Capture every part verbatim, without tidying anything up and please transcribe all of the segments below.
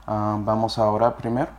Uh, vamos a orar primero.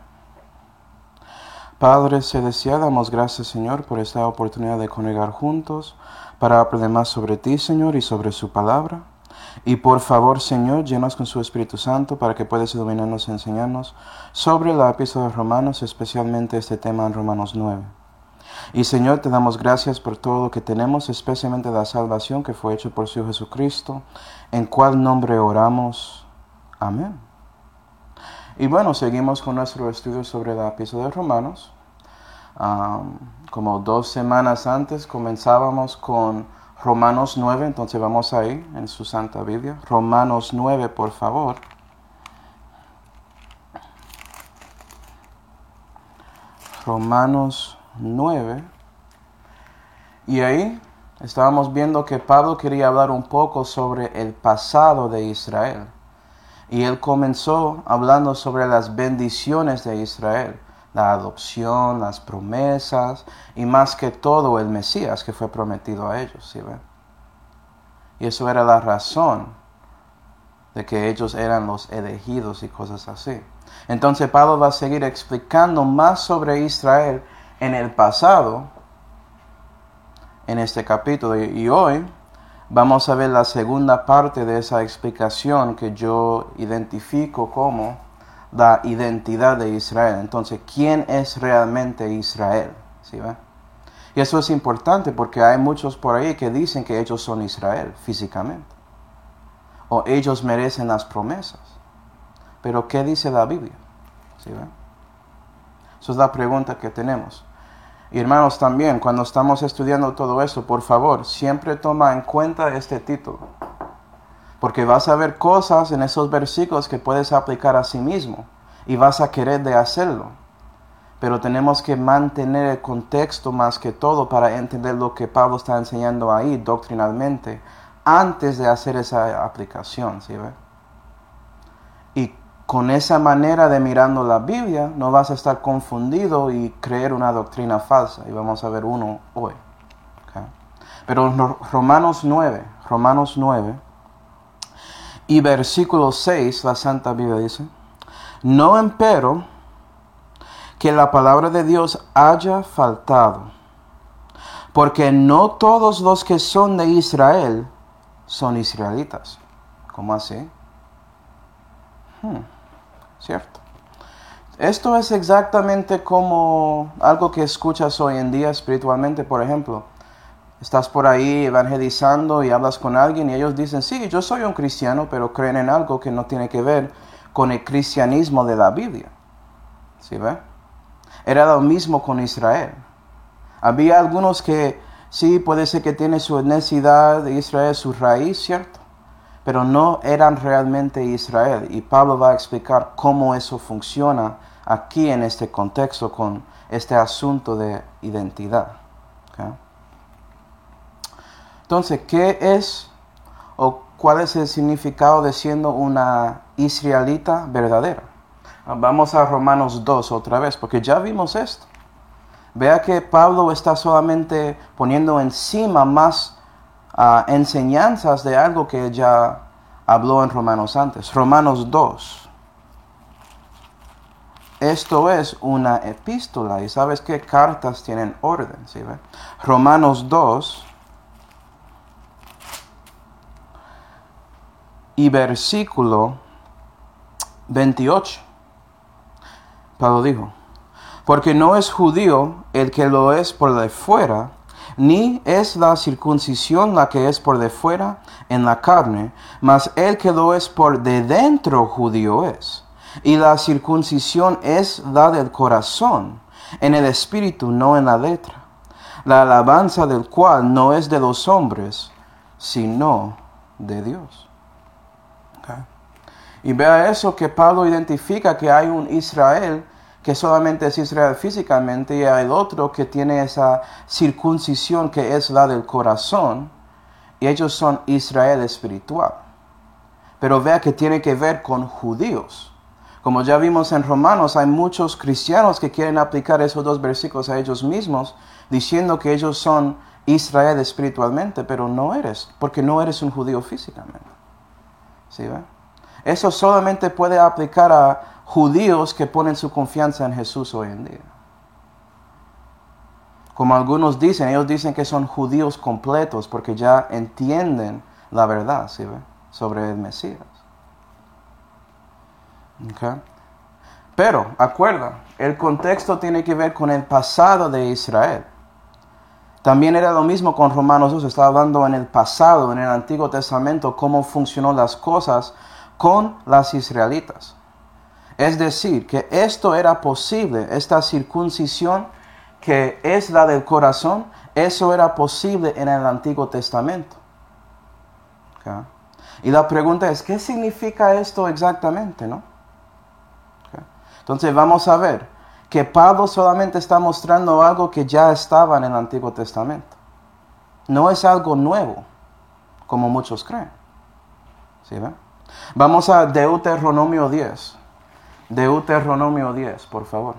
Padre celestial, damos gracias, Señor, por esta oportunidad de congregar juntos para aprender más sobre ti, Señor, y sobre su palabra. Y por favor, Señor, llenos con su Espíritu Santo para que puedas iluminarnos y enseñarnos sobre la epístola de Romanos, especialmente este tema en Romanos nueve. Y Señor, te damos gracias por todo lo que tenemos, especialmente la salvación que fue hecha por su Hijo Jesucristo, en cual nombre oramos. Amén. Y bueno, seguimos con nuestro estudio sobre la epístola de Romanos. Um, como dos semanas antes comenzábamos con Romanos nueve, entonces vamos ahí en su Santa Biblia. Romanos nueve, por favor. Romanos nueve. Y ahí estábamos viendo que Pablo quería hablar un poco sobre el pasado de Israel. Y él comenzó hablando sobre las bendiciones de Israel, la adopción, las promesas y más que todo el Mesías que fue prometido a ellos, ¿sí ven? Y eso era la razón de que ellos eran los elegidos y cosas así. Entonces Pablo va a seguir explicando más sobre Israel en el pasado, en este capítulo. Y, y hoy vamos a ver la segunda parte de esa explicación que yo identifico como la identidad de Israel. Entonces, ¿quién es realmente Israel? ¿Sí ve? Y eso es importante porque hay muchos por ahí que dicen que ellos son Israel físicamente. O ellos merecen las promesas. Pero, ¿qué dice la Biblia? ¿Sí ve? Esa es la pregunta que tenemos. Y hermanos, también, cuando estamos estudiando todo eso, por favor, siempre toma en cuenta este título. Porque vas a ver cosas en esos versículos que puedes aplicar a sí mismo. Y vas a querer de hacerlo. Pero tenemos que mantener el contexto más que todo para entender lo que Pablo está enseñando ahí doctrinalmente antes de hacer esa aplicación, ¿sí ve? Y con esa manera de mirando la Biblia, no vas a estar confundido y creer una doctrina falsa. Y vamos a ver uno hoy. ¿Okay? Pero Romanos nueve, Romanos nueve y versículo seis, la Santa Biblia dice: No empero que la palabra de Dios haya faltado, porque no todos los que son de Israel son israelitas. ¿Cómo así? Hmm. ¿Cierto? Esto es exactamente como algo que escuchas hoy en día espiritualmente. Por ejemplo, estás por ahí evangelizando y hablas con alguien y ellos dicen: sí, yo soy un cristiano, pero creen en algo que no tiene que ver con el cristianismo de la Biblia. ¿Sí ve? Era lo mismo con Israel. Había algunos que sí, puede ser que tienen su etnicidad de Israel, su raíz, ¿cierto? Pero no eran realmente Israel. Y Pablo va a explicar cómo eso funciona aquí en este contexto con este asunto de identidad. ¿Okay? Entonces, ¿qué es o cuál es el significado de siendo una israelita verdadera? Vamos a Romanos dos otra vez, porque ya vimos esto. Vea que Pablo está solamente poniendo encima más Uh, enseñanzas de algo que ya habló en Romanos antes. Romanos dos. Esto es una epístola. Y sabes que cartas tienen orden, ¿sí ve? Romanos dos. Y versículo veintiocho. Pablo dijo: Porque no es judío el que lo es por de fuera, ni es la circuncisión la que es por de fuera en la carne, mas el que lo es por de dentro judío es. Y la circuncisión es la del corazón, en el espíritu, no en la letra. La alabanza del cual no es de los hombres, sino de Dios. Okay. Y vea eso que Pablo identifica que hay un Israel que solamente es Israel físicamente, y hay otro que tiene esa circuncisión que es la del corazón, y ellos son Israel espiritual. Pero vea que tiene que ver con judíos. Como ya vimos en Romanos, hay muchos cristianos que quieren aplicar esos dos versículos a ellos mismos, diciendo que ellos son Israel espiritualmente, pero no eres, porque no eres un judío físicamente. ¿Sí ve? Eso solamente puede aplicar a judíos que ponen su confianza en Jesús hoy en día. Como algunos dicen, ellos dicen que son judíos completos porque ya entienden la verdad, ¿sí ve? Sobre el Mesías. Okay. Pero, acuerda, el contexto tiene que ver con el pasado de Israel. También era lo mismo con Romanos dos, estaba hablando en el pasado, en el Antiguo Testamento, cómo funcionó las cosas con las israelitas. Es decir, que esto era posible, esta circuncisión que es la del corazón, eso era posible en el Antiguo Testamento. Okay. Y la pregunta es, ¿qué significa esto exactamente, no? Okay. Entonces vamos a ver que Pablo solamente está mostrando algo que ya estaba en el Antiguo Testamento. No es algo nuevo, como muchos creen. ¿Sí ven? Vamos a Deuteronomio diez. Deuteronomio diez, por favor.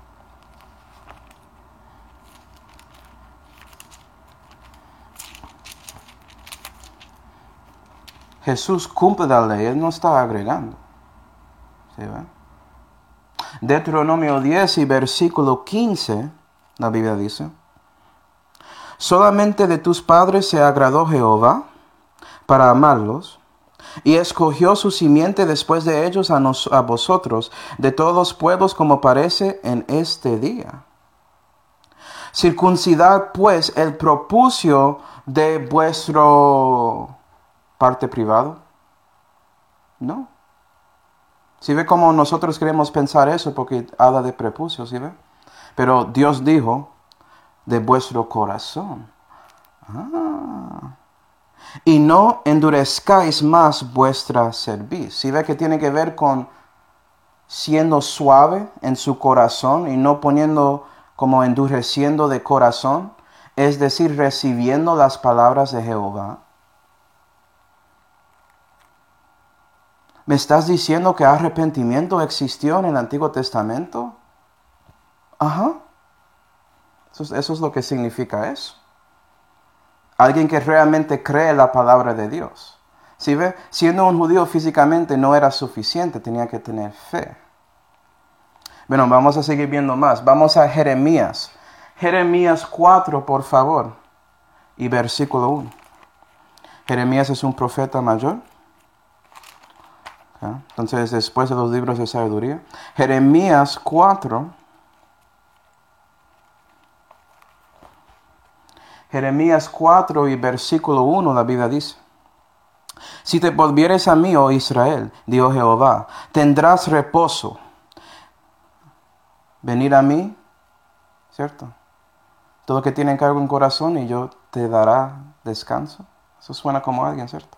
Jesús cumple la ley, Él no está agregando. ¿Sí ven? Deuteronomio diez y versículo quince, la Biblia dice: solamente de tus padres se agradó Jehová para amarlos, y escogió su simiente después de ellos a, nos, a vosotros, de todos los pueblos, como parece en este día. Circuncidad pues el prepucio de vuestro parte privado. No. ¿Sí ve cómo nosotros queremos pensar eso? Porque habla de prepucio, ¿sí ve? Pero Dios dijo, de vuestro corazón. Ah. Y no endurezcáis más vuestra cerviz. ¿Sí ve que tiene que ver con siendo suave en su corazón y no poniendo como endureciendo de corazón? Es decir, recibiendo las palabras de Jehová. ¿Me estás diciendo que arrepentimiento existió en el Antiguo Testamento? Ajá. Eso, eso es lo que significa eso. Alguien que realmente cree la palabra de Dios. ¿Sí ve? Siendo un judío físicamente no era suficiente, tenía que tener fe. Bueno, vamos a seguir viendo más. Vamos a Jeremías. Jeremías cuatro, por favor. Y versículo uno. Jeremías es un profeta mayor. ¿Okay? Entonces, después de los libros de sabiduría. Jeremías cuatro. Jeremías cuatro y versículo uno, la Biblia dice: si te volvieres a mí, oh Israel, dijo Jehová, tendrás reposo. Venir a mí, ¿cierto? Todo lo que tiene cargo en corazón y yo te dará descanso. Eso suena como alguien, ¿cierto?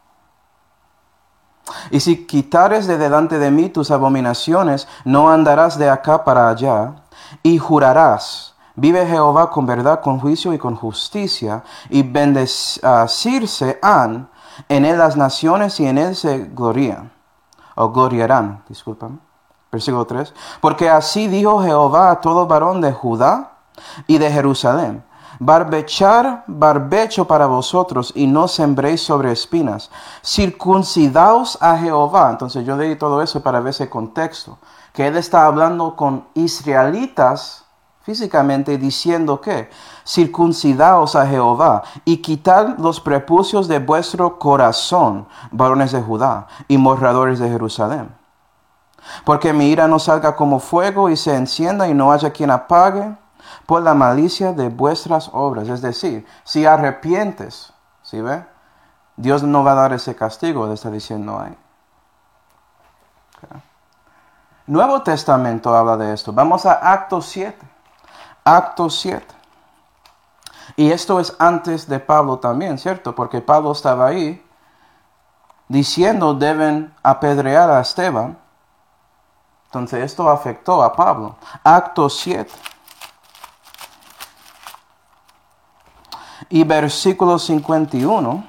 Y si quitares de delante de mí tus abominaciones, no andarás de acá para allá, y jurarás: vive Jehová con verdad, con juicio y con justicia, y bendecirse han en él las naciones y en él se glorian, o gloriarán, discúlpame. Versículo tres. Porque así dijo Jehová a todo varón de Judá y de Jerusalén: barbechar barbecho para vosotros y no sembréis sobre espinas. Circuncidaos a Jehová. Entonces yo leí todo eso para ver ese contexto. Que él está hablando con israelitas físicamente, diciendo que circuncidaos a Jehová y quitad los prepucios de vuestro corazón, varones de Judá y moradores de Jerusalén. Porque mi ira no salga como fuego y se encienda y no haya quien apague por la malicia de vuestras obras. Es decir, si arrepientes, ¿sí ve? Dios no va a dar ese castigo, le está diciendo ahí. Okay. Nuevo Testamento habla de esto. Vamos a Actos siete. Actos siete. Y esto es antes de Pablo también, ¿cierto? Porque Pablo estaba ahí diciendo deben apedrear a Esteban. Entonces esto afectó a Pablo. Actos siete. Y versículo cincuenta y uno.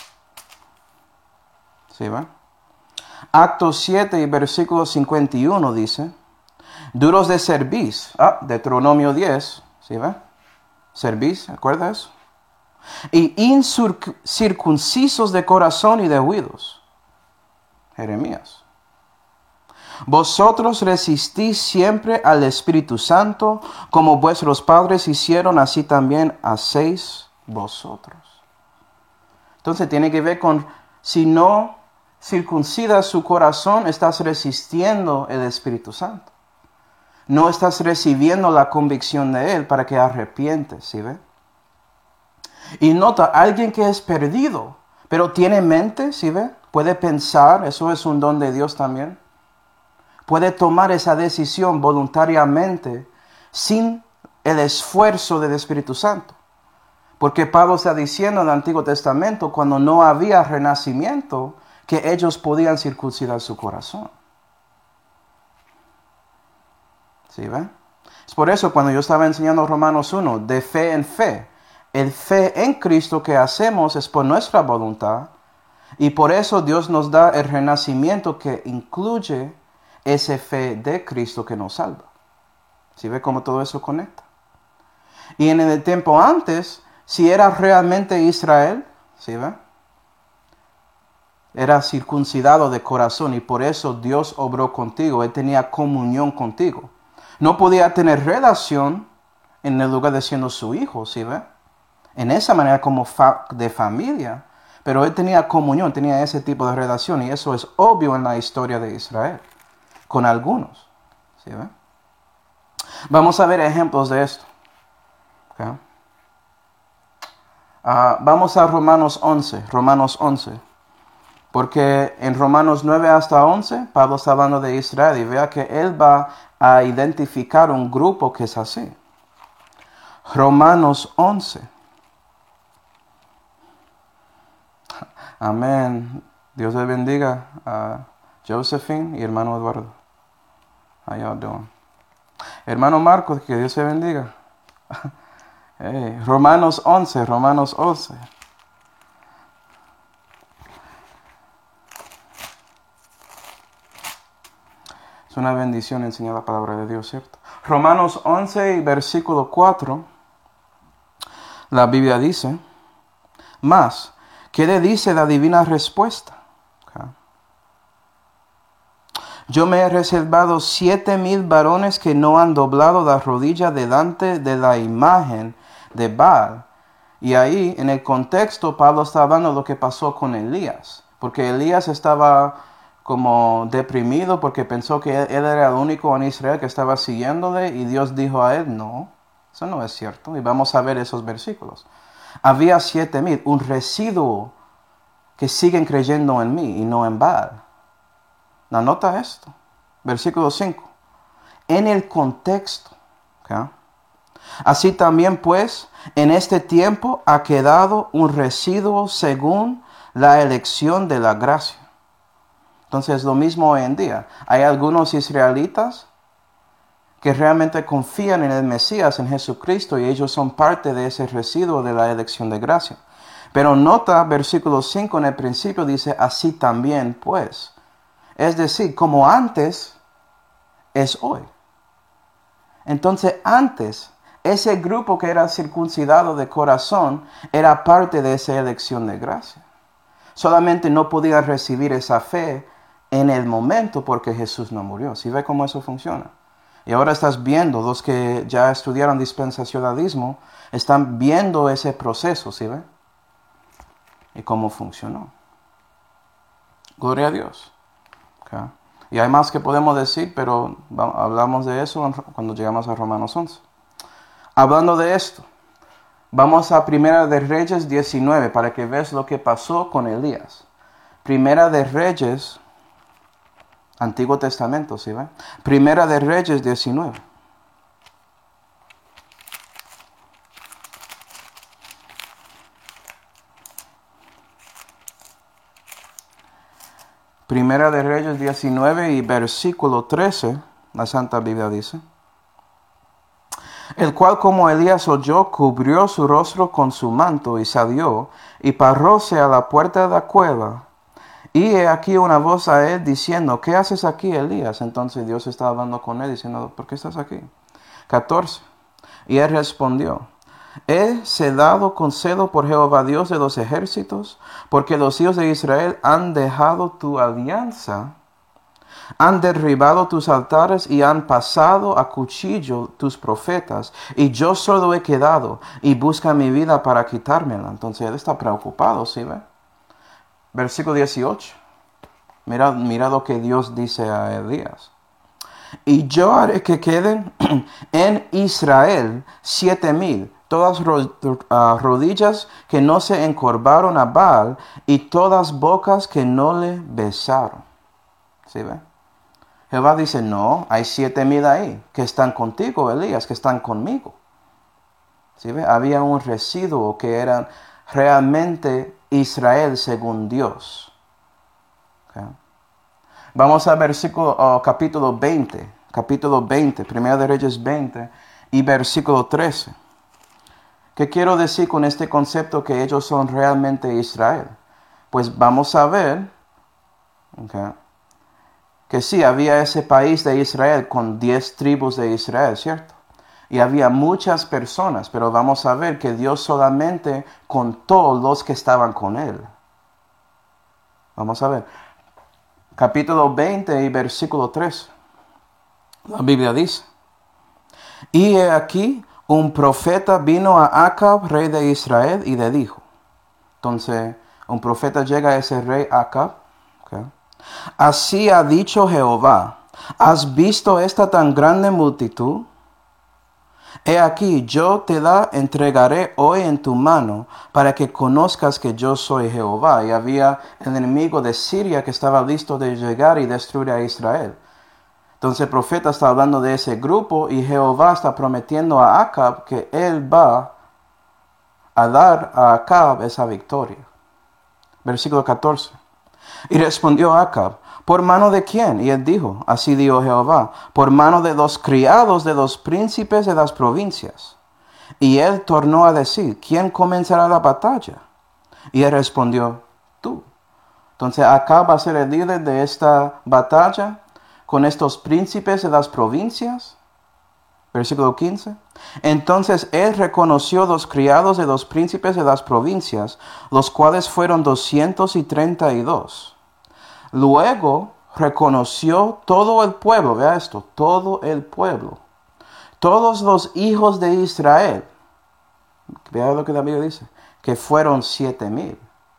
¿Sí va? Actos siete y versículo cincuenta y uno dice: duros de cerviz. Ah, Deuteronomio diez. ¿Sí va? Cerviz, ¿recuerda eso? Y incircuncisos de corazón y de oídos. Jeremías. Vosotros resistís siempre al Espíritu Santo, como vuestros padres hicieron, así también hacéis vosotros. Entonces tiene que ver con, si no circuncidas su corazón, estás resistiendo el Espíritu Santo. No estás recibiendo la convicción de Él para que arrepientes, ¿sí ve? Y nota, alguien que es perdido, pero tiene mente, ¿sí ve? Puede pensar, eso es un don de Dios también. Puede tomar esa decisión voluntariamente sin el esfuerzo del Espíritu Santo. Porque Pablo está diciendo en el Antiguo Testamento, cuando no había renacimiento, que ellos podían circuncidar su corazón. ¿Sí ven? Es por eso cuando yo estaba enseñando Romanos uno, de fe en fe, el fe en Cristo que hacemos es por nuestra voluntad, y por eso Dios nos da el renacimiento que incluye esa fe de Cristo que nos salva. ¿Sí ve cómo todo eso conecta? Y en el tiempo antes, si era realmente Israel, ¿sí ve? Era circuncidado de corazón y por eso Dios obró contigo, Él tenía comunión contigo. No podía tener relación en el lugar de siendo su hijo, ¿sí ve? En esa manera como fa- de familia, pero Él tenía comunión, tenía ese tipo de relación y eso es obvio en la historia de Israel, con algunos, ¿sí ve? Vamos a ver ejemplos de esto. ¿Okay? Uh, vamos a Romanos once, Romanos once. Porque en Romanos nueve hasta once, Pablo está hablando de Israel y vea que él va a identificar un grupo que es así. Romanos once. Amén. Dios le bendiga a Josephine y hermano Eduardo. How y'all doing? Hermano Marcos, que Dios se bendiga. Hey, Romanos once, Romanos once. Es una bendición enseñar la palabra de Dios, ¿cierto? Romanos once y versículo cuatro, la Biblia dice, más, ¿qué le dice la divina respuesta? Okay. Yo me he reservado siete mil varones que no han doblado la rodilla delante de la imagen de Baal. Y ahí, en el contexto, Pablo está hablando de lo que pasó con Elías, porque Elías estaba como deprimido porque pensó que él, él era el único en Israel que estaba siguiéndole y Dios dijo a él, no, eso no es cierto. Y vamos a ver esos versículos. Había siete mil, un residuo que siguen creyendo en mí y no en Baal. Anota esto, versículo cinco. En el contexto, ¿okay? Así también pues, en este tiempo ha quedado un residuo según la elección de la gracia. Entonces, lo mismo hoy en día. Hay algunos israelitas que realmente confían en el Mesías, en Jesucristo, y ellos son parte de ese residuo de la elección de gracia. Pero nota, versículo cinco en el principio dice, así también pues. Es decir, como antes, es hoy. Entonces, antes, ese grupo que era circuncidado de corazón era parte de esa elección de gracia. Solamente no podían recibir esa fe en el momento porque Jesús no murió. ¿Sí ve cómo eso funciona? Y ahora estás viendo, los que ya estudiaron dispensacionalismo, están viendo ese proceso, ¿sí ve? Y cómo funcionó. Gloria a Dios. Okay. Y hay más que podemos decir, pero hablamos de eso cuando llegamos a Romanos once. Hablando de esto, vamos a Primera de Reyes diecinueve para que veas lo que pasó con Elías. Primera de Reyes, Antiguo Testamento, ¿sí ve? Primera de Reyes diecinueve. Primera de Reyes diecinueve y versículo trece, la Santa Biblia dice, el cual como Elías oyó, cubrió su rostro con su manto y salió y paróse a la puerta de la cueva. Y he aquí una voz a él diciendo, ¿qué haces aquí, Elías? Entonces Dios estaba hablando con él diciendo, ¿por qué estás aquí? catorce. Y él respondió, he cedado con celo por Jehová Dios de los ejércitos, porque los hijos de Israel han dejado tu alianza Han derribado tus altares y han pasado a cuchillo tus profetas, y yo solo he quedado y busca mi vida para quitármela. Entonces él está preocupado, ¿sí ve? Versículo dieciocho. Mira, mira lo que Dios dice a Elías. Y yo haré que queden en Israel siete mil, todas rodillas que no se encorvaron a Baal y todas bocas que no le besaron. ¿Sí ve? Jehová dice, no, hay siete mil ahí que están contigo, Elías, que están conmigo. ¿Sí ve? Había un residuo que eran realmente Israel según Dios. ¿Okay? Vamos a versículo, oh, capítulo veinte, capítulo veinte, Primera de Reyes veinte y versículo trece. ¿Qué quiero decir con este concepto que ellos son realmente Israel? Pues vamos a ver, okay, que sí, había ese país de Israel con diez tribus de Israel, ¿cierto? Y había muchas personas, pero vamos a ver que Dios solamente contó los que estaban con él. Vamos a ver. Capítulo veinte y versículo tres. La Biblia dice, y he aquí, un profeta vino a Acab, rey de Israel, y le dijo. Entonces, un profeta llega a ese rey Acab. Okay. Así ha dicho Jehová, ¿has visto esta tan grande multitud? He aquí, yo te la entregaré hoy en tu mano, para que conozcas que yo soy Jehová. Y había el enemigo de Siria que estaba listo de llegar y destruir a Israel. Entonces el profeta está hablando de ese grupo y Jehová está prometiendo a Acab que él va a dar a Acab esa victoria. Versículo catorce. Y respondió Acab, ¿por mano de quién? Y él dijo, así dijo Jehová, por mano de los criados de los príncipes de las provincias. Y él tornó a decir, ¿quién comenzará la batalla? Y él respondió, tú. Entonces Acab va a ser el líder de esta batalla con estos príncipes de las provincias. Versículo quince. Entonces él reconoció los criados de los príncipes de las provincias, los cuales fueron doscientos y treinta y dos. Luego reconoció todo el pueblo, vea esto, todo el pueblo, todos los hijos de Israel. Vea lo que la Biblia dice, que fueron siete mil.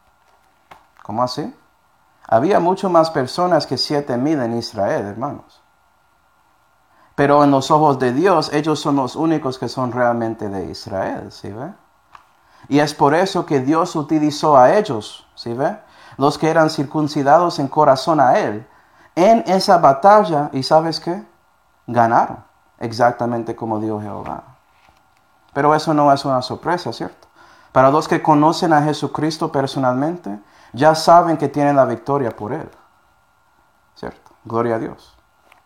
¿Cómo así? Había mucho más personas que siete mil en Israel, hermanos. Pero en los ojos de Dios, ellos son los únicos que son realmente de Israel, ¿sí ve? Y es por eso que Dios utilizó a ellos, ¿sí ve? Los que eran circuncidados en corazón a Él, en esa batalla, ¿y sabes qué? Ganaron, exactamente como dijo Jehová. Pero eso no es una sorpresa, ¿cierto? Para los que conocen a Jesucristo personalmente, ya saben que tienen la victoria por Él, ¿cierto? Gloria a Dios.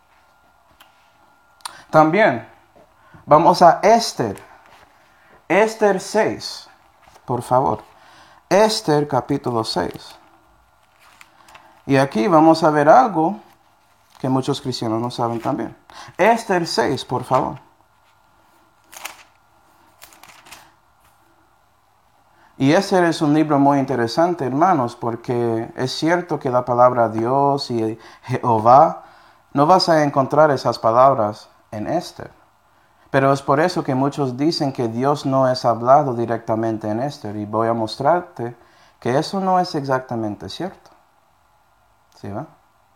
También, vamos a Esther. Esther seis, por favor. Esther capítulo seis. Y aquí vamos a ver algo que muchos cristianos no saben también. Esther seis, por favor. Y Esther es un libro muy interesante, hermanos, porque es cierto que la palabra Dios y Jehová, no vas a encontrar esas palabras en Esther. Pero es por eso que muchos dicen que Dios no es hablado directamente en Esther. Y voy a mostrarte que eso no es exactamente cierto. ¿Sí va?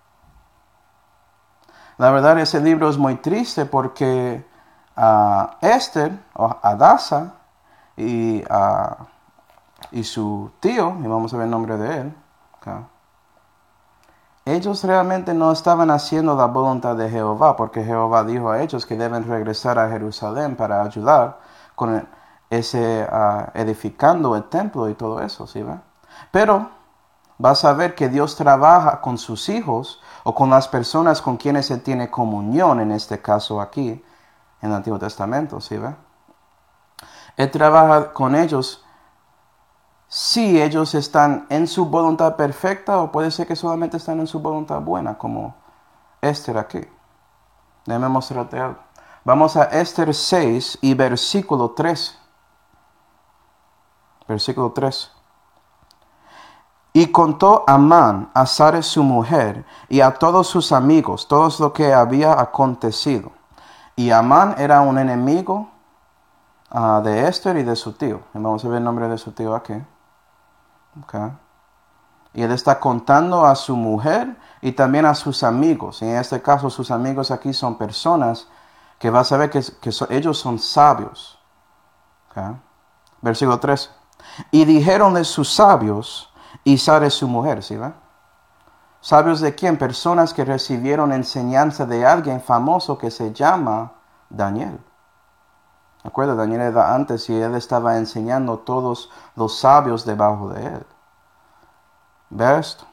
La verdad, ese libro es muy triste porque uh, Esther, o Adasa, y, uh, y su tío, y vamos a ver el nombre de él, okay, ellos realmente no estaban haciendo la voluntad de Jehová, porque Jehová dijo a ellos que deben regresar a Jerusalén para ayudar con el, ese uh, edificando el templo y todo eso, ¿sí va? Pero vas a ver que Dios trabaja con sus hijos o con las personas con quienes Él tiene comunión, en este caso aquí, en el Antiguo Testamento, ¿sí ve? Él trabaja con ellos si ellos están en su voluntad perfecta o puede ser que solamente están en su voluntad buena, como Esther aquí. Déjame mostrarte algo. Vamos a Esther seis y versículo tres. Versículo tres. Y contó Amán a Sare su mujer y a todos sus amigos todo lo que había acontecido. Y Amán era un enemigo uh, de Esther y de su tío. Y vamos a ver el nombre de su tío aquí. Okay. Y él está contando a su mujer y también a sus amigos. Y en este caso sus amigos aquí son personas que va a saber que, que so, ellos son sabios. Okay. Versículo trece. Y dijeronle sus sabios y Sare su mujer, ¿sí va? ¿Sabios de quién? Personas que recibieron enseñanza de alguien famoso que se llama Daniel. ¿De acuerdo? Daniel era antes y él estaba enseñando a todos los sabios debajo de él. Ve esto.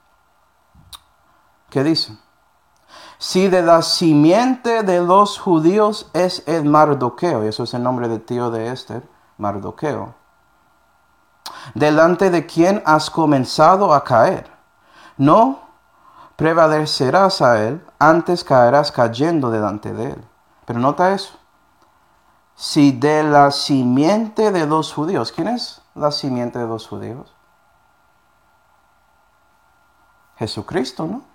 ¿Qué dice? Si de la simiente de los judíos es el Mardoqueo, y eso es el nombre del tío de Esther, Mardoqueo, delante de quien has comenzado a caer, no prevalecerás a él, antes caerás cayendo delante de él. Pero nota eso. Si de la simiente de los judíos, ¿quién es la simiente de los judíos? Jesucristo, ¿no?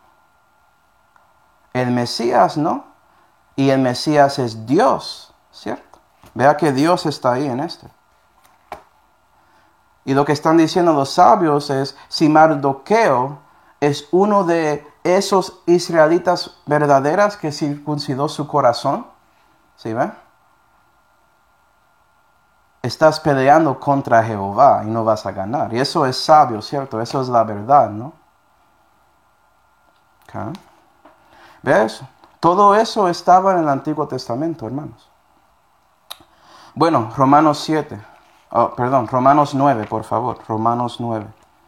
El Mesías, ¿no? Y el Mesías es Dios, ¿cierto? Vea que Dios está ahí en esto. Y lo que están diciendo los sabios es, si Mardoqueo es uno de esos israelitas verdaderas que circuncidó su corazón, ¿sí ve? Estás peleando contra Jehová y no vas a ganar. Y eso es sabio, ¿cierto? Eso es la verdad, ¿no? Okay. ¿Ves? Todo eso estaba en el Antiguo Testamento, hermanos. Bueno, Romanos siete. Oh, perdón, Romanos nueve, por favor. Romanos nueve.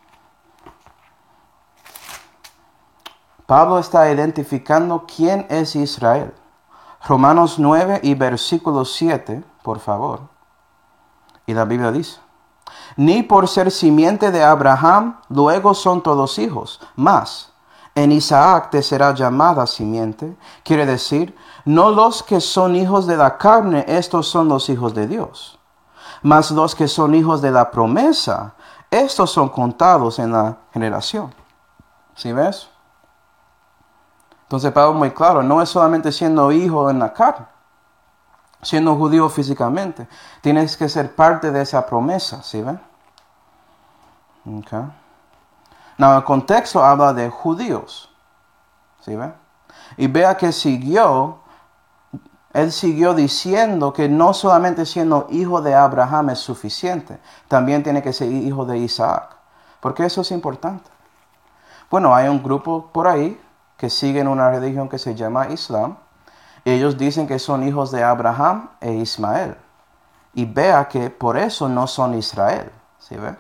Pablo está identificando quién es Israel. Romanos nueve y versículo siete, por favor. Y la Biblia dice: ni por ser simiente de Abraham, luego son todos hijos, mas en Isaac te será llamada simiente. Quiere decir, no los que son hijos de la carne, estos son los hijos de Dios. Mas los que son hijos de la promesa, estos son contados en la generación. ¿Sí ves? Entonces Pablo muy claro, no es solamente siendo hijo en la carne, siendo judío físicamente. Tienes que ser parte de esa promesa, ¿sí ven? Okay. Now, el contexto habla de judíos, ¿sí ve? Y vea que siguió, él siguió diciendo que no solamente siendo hijo de Abraham es suficiente, también tiene que ser hijo de Isaac. ¿Por qué eso es importante? Bueno, hay un grupo por ahí que siguen una religión que se llama Islam, y ellos dicen que son hijos de Abraham e Ismael. Y vea que por eso no son Israel, ¿sí ve?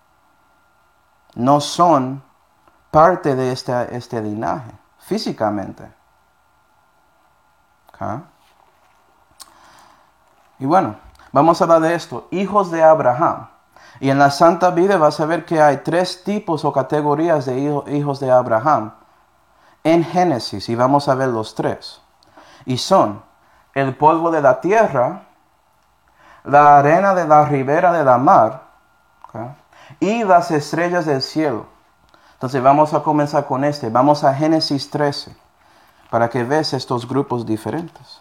No son parte de este, este linaje, físicamente. ¿Okay? Y bueno, vamos a hablar de esto, hijos de Abraham. Y en la Santa Biblia vas a ver que hay tres tipos o categorías de hijo, hijos de Abraham en Génesis, y vamos a ver los tres. Y son el polvo de la tierra, la arena de la ribera de la mar, ¿okay? Y las estrellas del cielo. Entonces vamos a comenzar con este. Vamos a Génesis trece, para que veas estos grupos diferentes.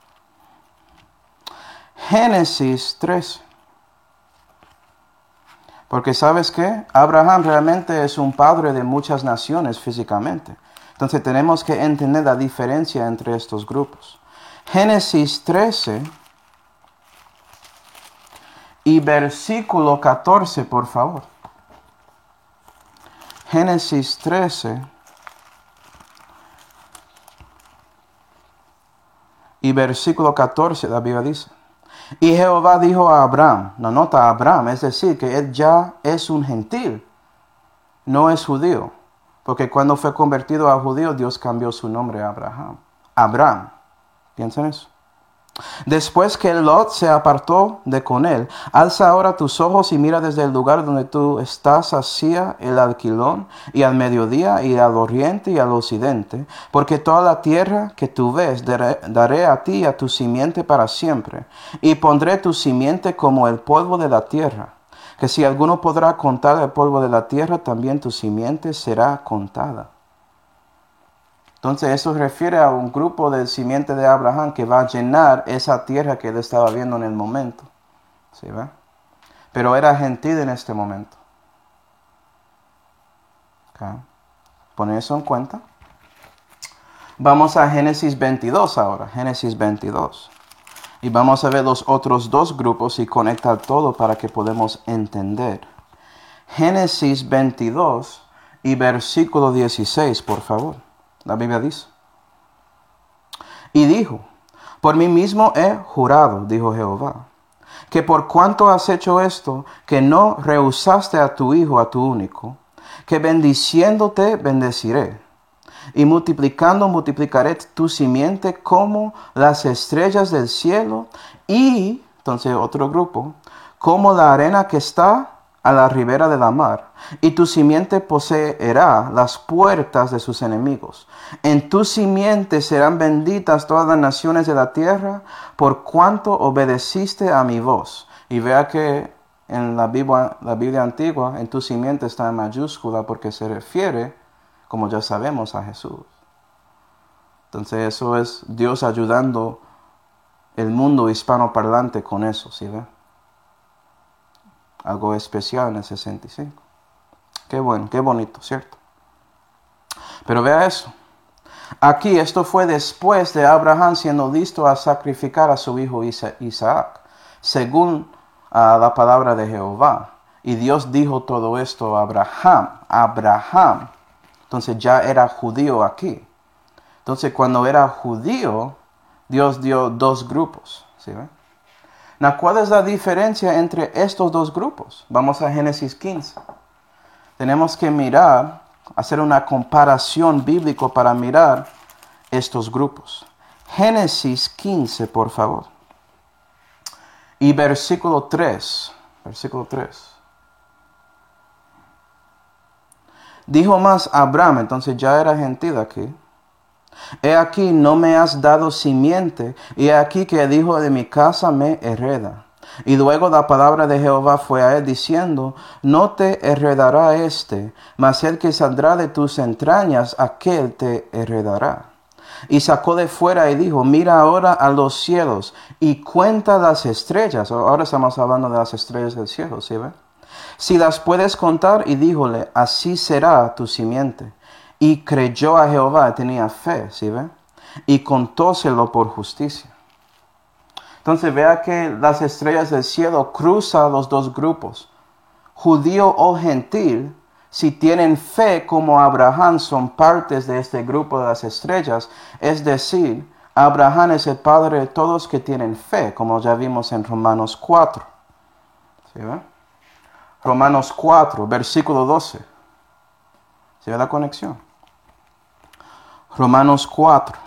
Génesis trece. Porque ¿sabes qué? Abraham realmente es un padre de muchas naciones físicamente. Entonces tenemos que entender la diferencia entre estos grupos. Génesis trece y versículo catorce, por favor. Génesis trece y versículo catorce, la Biblia dice: y Jehová dijo a Abraham, no nota a Abraham, es decir, que él ya es un gentil, no es judío, porque cuando fue convertido a judío, Dios cambió su nombre a Abraham. Abraham, piensen eso. Después que Lot se apartó de con él, alza ahora tus ojos y mira desde el lugar donde tú estás hacia el alquilón, y al mediodía, y al oriente, y al occidente, porque toda la tierra que tú ves daré, daré a ti y a tu simiente para siempre, y pondré tu simiente como el polvo de la tierra. que si alguno podrá contar el polvo de la tierra, también tu simiente será contada. Entonces eso se refiere a un grupo de simiente de Abraham que va a llenar esa tierra que él estaba viendo en el momento. ¿Sí ve? Pero era gentil en este momento. Okay. Ponen eso en cuenta. Vamos a Génesis veintidós ahora. Génesis veintidós. Y vamos a ver los otros dos grupos y conectar todo para que podamos entender. Génesis veintidós y versículo dieciséis, por favor. La Biblia dice. Y dijo, por mí mismo he jurado, dijo Jehová, que por cuanto has hecho esto, que no rehusaste a tu hijo, a tu único, que bendiciéndote bendeciré, y multiplicando multiplicaré tu simiente como las estrellas del cielo, y, entonces otro grupo, como la arena que está a la ribera de la mar, y tu simiente poseerá las puertas de sus enemigos. En tu simiente serán benditas todas las naciones de la tierra, por cuanto obedeciste a mi voz. Y vea que en la Biblia, la Biblia antigua, en tu simiente está en mayúscula porque se refiere, como ya sabemos, a Jesús. Entonces eso es Dios ayudando el mundo hispanoparlante con eso, ¿sí ve? Algo especial en el sesenta y cinco. Qué bueno, qué bonito, ¿cierto? Pero vea eso. Aquí esto fue después de Abraham siendo listo a sacrificar a su hijo Isaac, según uh, la palabra de Jehová. Y Dios dijo todo esto a Abraham. Abraham. Entonces ya era judío aquí. Entonces cuando era judío, Dios dio dos grupos. ¿Sí ven? Now, ¿cuál es la diferencia entre estos dos grupos? Vamos a Génesis quince. Tenemos que mirar, hacer una comparación bíblica para mirar estos grupos. Génesis quince, por favor. Y versículo tres. Versículo tres. Dijo más Abraham, entonces ya era gentil aquí. He aquí no me has dado simiente, y he aquí que el hijo de mi casa me hereda. Y luego la palabra de Jehová fue a él diciendo, no te heredará este, mas el que saldrá de tus entrañas, aquel te heredará. Y sacó de fuera y dijo, mira ahora a los cielos y cuenta las estrellas. Ahora estamos hablando de las estrellas del cielo, ¿sí ven? Si las puedes contar, y díjole, así será tu simiente. Y creyó a Jehová, tenía fe, ¿sí ve? Y contóselo por justicia. Entonces vea que las estrellas del cielo cruzan los dos grupos. Judío o gentil, si tienen fe como Abraham, son partes de este grupo de las estrellas. Es decir, Abraham es el padre de todos que tienen fe, como ya vimos en Romanos cuatro. ¿Sí ve? Romanos cuatro, versículo doce. ¿Sí ve la conexión? Romanos cuatro.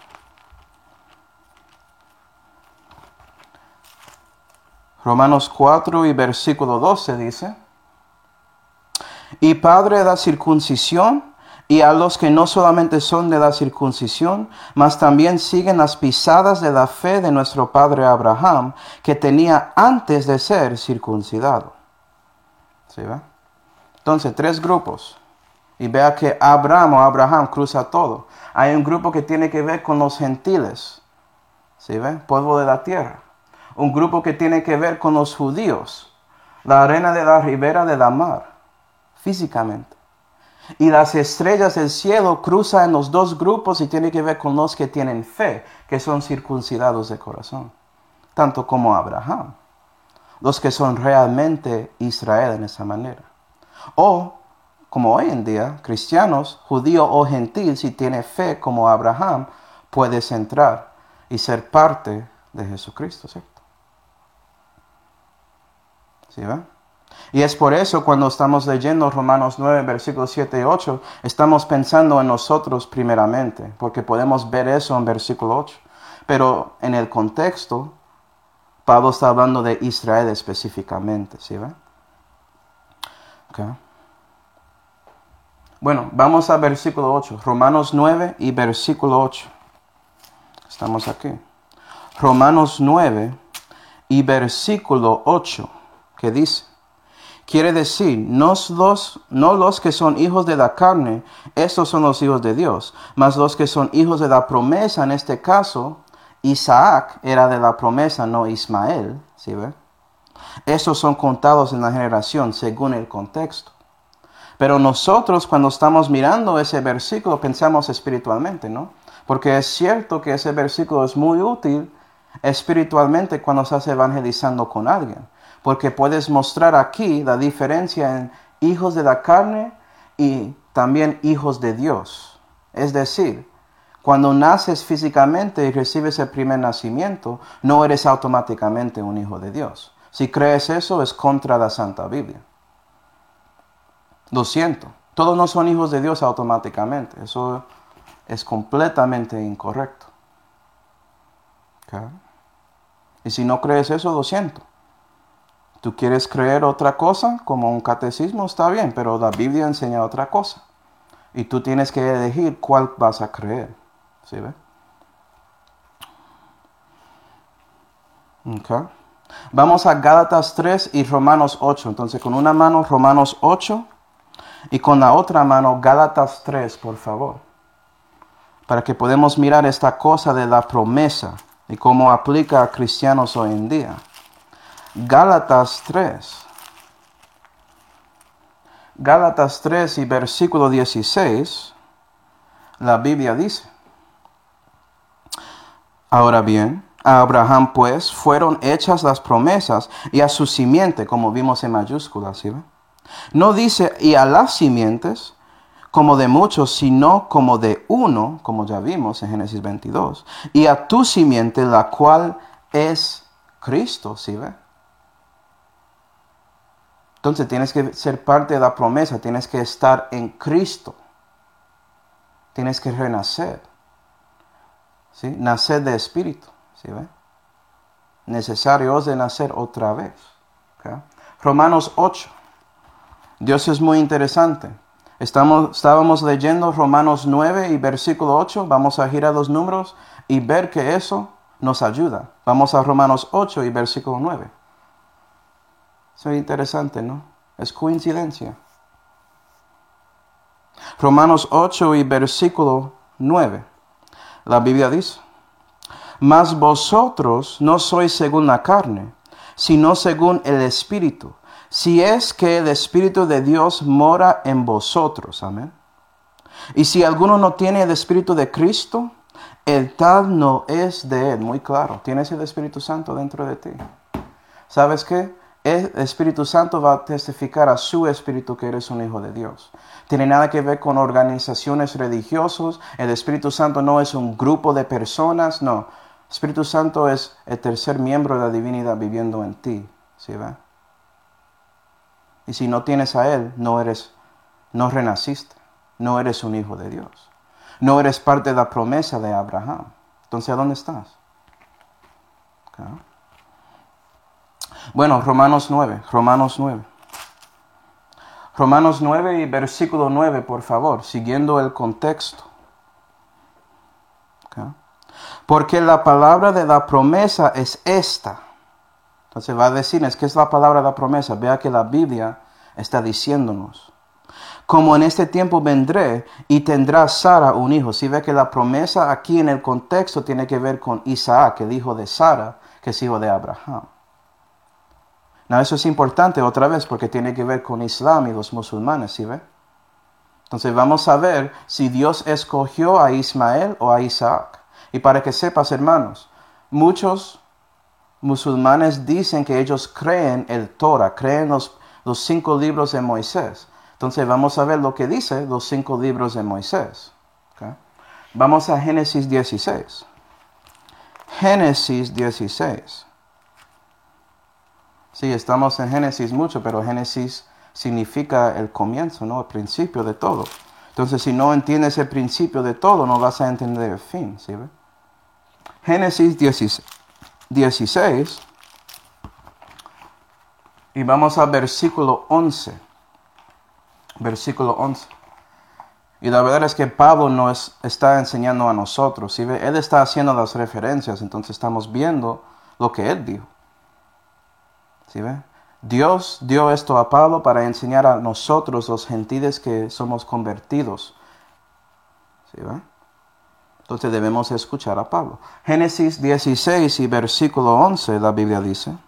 Romanos cuatro y versículo doce dice, y padre de la circuncisión, y a los que no solamente son de la circuncisión, mas también siguen las pisadas de la fe de nuestro padre Abraham, que tenía antes de ser circuncidado. ¿Sí ve? Entonces, tres grupos. Y vea que Abraham o Abraham cruza todo. Hay un grupo que tiene que ver con los gentiles. ¿Sí ve? Polvo de la tierra. Un grupo que tiene que ver con los judíos. La arena de la ribera de la mar. Físicamente. Y las estrellas del cielo cruzan en los dos grupos y tiene que ver con los que tienen fe, que son circuncidados de corazón. Tanto como Abraham. Los que son realmente Israel en esa manera. O como hoy en día, cristianos, judío o gentil, si tiene fe como Abraham, puedes entrar y ser parte de Jesucristo, ¿cierto? ¿Sí ven? Y es por eso cuando estamos leyendo Romanos nueve, versículos siete y ocho, estamos pensando en nosotros primeramente, porque podemos ver eso en versículo ocho. Pero en el contexto, Pablo está hablando de Israel específicamente, ¿sí ven? Okay. Bueno, vamos al versículo ocho. Romanos nueve y versículo ocho. Estamos aquí. Romanos nueve y versículo ocho, que dice, Quiere decir, no los, no los que son hijos de la carne, estos son los hijos de Dios, mas los que son hijos de la promesa, en este caso, Isaac era de la promesa, no Ismael, ¿sí ve? Estos son contados en la generación según el contexto. Pero nosotros cuando estamos mirando ese versículo pensamos espiritualmente, ¿no? Porque es cierto que ese versículo es muy útil espiritualmente cuando estás evangelizando con alguien. Porque puedes mostrar aquí la diferencia en hijos de la carne y también hijos de Dios. Es decir, cuando naces físicamente y recibes el primer nacimiento, no eres automáticamente un hijo de Dios. Si crees eso, es contra la Santa Biblia. Lo siento, todos no son hijos de Dios automáticamente. Eso es completamente incorrecto. ¿Okay? Y si no crees eso, lo siento. Tú quieres creer otra cosa, como un catecismo, está bien, pero la Biblia enseña otra cosa. Y tú tienes que elegir cuál vas a creer. ¿Sí ve? Okay. Vamos a Gálatas tres y Romanos ocho. Entonces, con una mano Romanos ocho y con la otra mano Gálatas tres, por favor. Para que podamos mirar esta cosa de la promesa y cómo aplica a cristianos hoy en día. Gálatas tres. Gálatas tres y versículo dieciséis, la Biblia dice: ahora bien, a Abraham pues fueron hechas las promesas y a su simiente, como vimos en mayúsculas, ¿sí ve? No dice y a las simientes como de muchos, sino como de uno, como ya vimos en Génesis veintidós, y a tu simiente, la cual es Cristo, ¿sí ve? Entonces tienes que ser parte de la promesa, tienes que estar en Cristo. Tienes que renacer. ¿Sí? Nacer de espíritu. ¿Sí ve? Necesario es de nacer otra vez. ¿Okay? Romanos ocho. Dios es muy interesante. Estamos, estábamos leyendo Romanos nueve y versículo ocho. Vamos a girar los números y ver que eso nos ayuda. Vamos a Romanos ocho y versículo nueve. Eso es interesante, ¿no? Es coincidencia. Romanos ocho y versículo nueve. La Biblia dice: mas vosotros no sois según la carne, sino según el Espíritu, si es que el Espíritu de Dios mora en vosotros. Amén. Y si alguno no tiene el Espíritu de Cristo, el tal no es de él. Muy claro, tienes el Espíritu Santo dentro de ti. ¿Sabes qué? El Espíritu Santo va a testificar a su Espíritu que eres un hijo de Dios. Tiene nada que ver con organizaciones religiosas. El Espíritu Santo no es un grupo de personas, no. El Espíritu Santo es el tercer miembro de la divinidad viviendo en ti. ¿Sí ve? Y si no tienes a Él, no eres, no renaciste. No eres un hijo de Dios. No eres parte de la promesa de Abraham. Entonces, ¿a dónde estás? Okay. Bueno, Romanos nueve, Romanos nueve. Romanos nueve y versículo nueve, por favor, siguiendo el contexto. Okay. Porque la palabra de la promesa es esta. Entonces va a decirnos qué es la palabra de la promesa. Vea que la Biblia está diciéndonos: como en este tiempo vendré y tendrá Sara un hijo. Si ve que la promesa aquí en el contexto tiene que ver con Isaac, el hijo de Sara, que es hijo de Abraham. No, eso es importante otra vez porque tiene que ver con Islam y los musulmanes, ¿sí ve? Entonces vamos a ver si Dios escogió a Ismael o a Isaac. Y para que sepas, hermanos, muchos musulmanes dicen que ellos creen el Torah, creen los, los cinco libros de Moisés. Entonces vamos a ver lo que dice los cinco libros de Moisés. ¿Okay? Vamos a Génesis dieciséis. Génesis dieciséis. Sí, estamos en Génesis mucho, pero Génesis significa el comienzo, ¿no? El principio de todo. Entonces, si no entiendes el principio de todo, no vas a entender el fin, ¿sí ve? Génesis dieciséis. Y vamos al versículo once. Versículo once. Y la verdad es que Pablo nos está enseñando a nosotros, ¿sí ve? Él está haciendo las referencias, entonces estamos viendo lo que él dijo. ¿Sí ve? Dios dio esto a Pablo para enseñar a nosotros, los gentiles que somos convertidos. ¿Sí, va? Entonces debemos escuchar a Pablo. Génesis dieciséis y versículo once, la Biblia dice: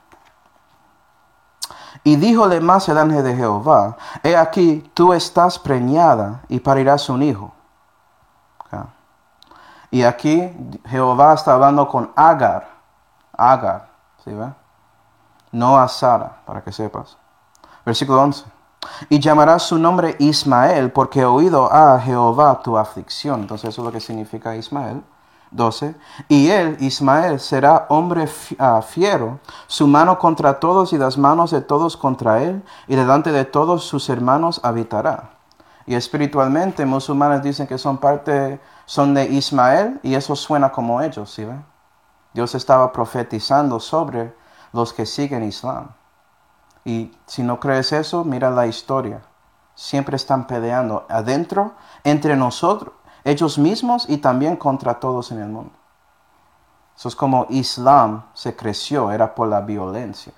y díjole más el ángel de Jehová: he aquí, tú estás preñada y parirás un hijo. Okay. Y aquí Jehová está hablando con Agar. Agar, ¿sí ve? No a Sara, para que sepas. Versículo once. Y llamarás su nombre Ismael, porque he oído a Jehová tu aflicción. Entonces eso es lo que significa Ismael. doce. Y él, Ismael, será hombre fiero, su mano contra todos y las manos de todos contra él, y delante de todos sus hermanos habitará. Y espiritualmente, musulmanes dicen que son parte, son de Ismael, y eso suena como ellos, ¿sí ven? Dios estaba profetizando sobre los que siguen Islam. Y si no crees eso, mira la historia. Siempre están peleando adentro, entre nosotros, ellos mismos y también contra todos en el mundo. Eso es como Islam se creció, era por la violencia.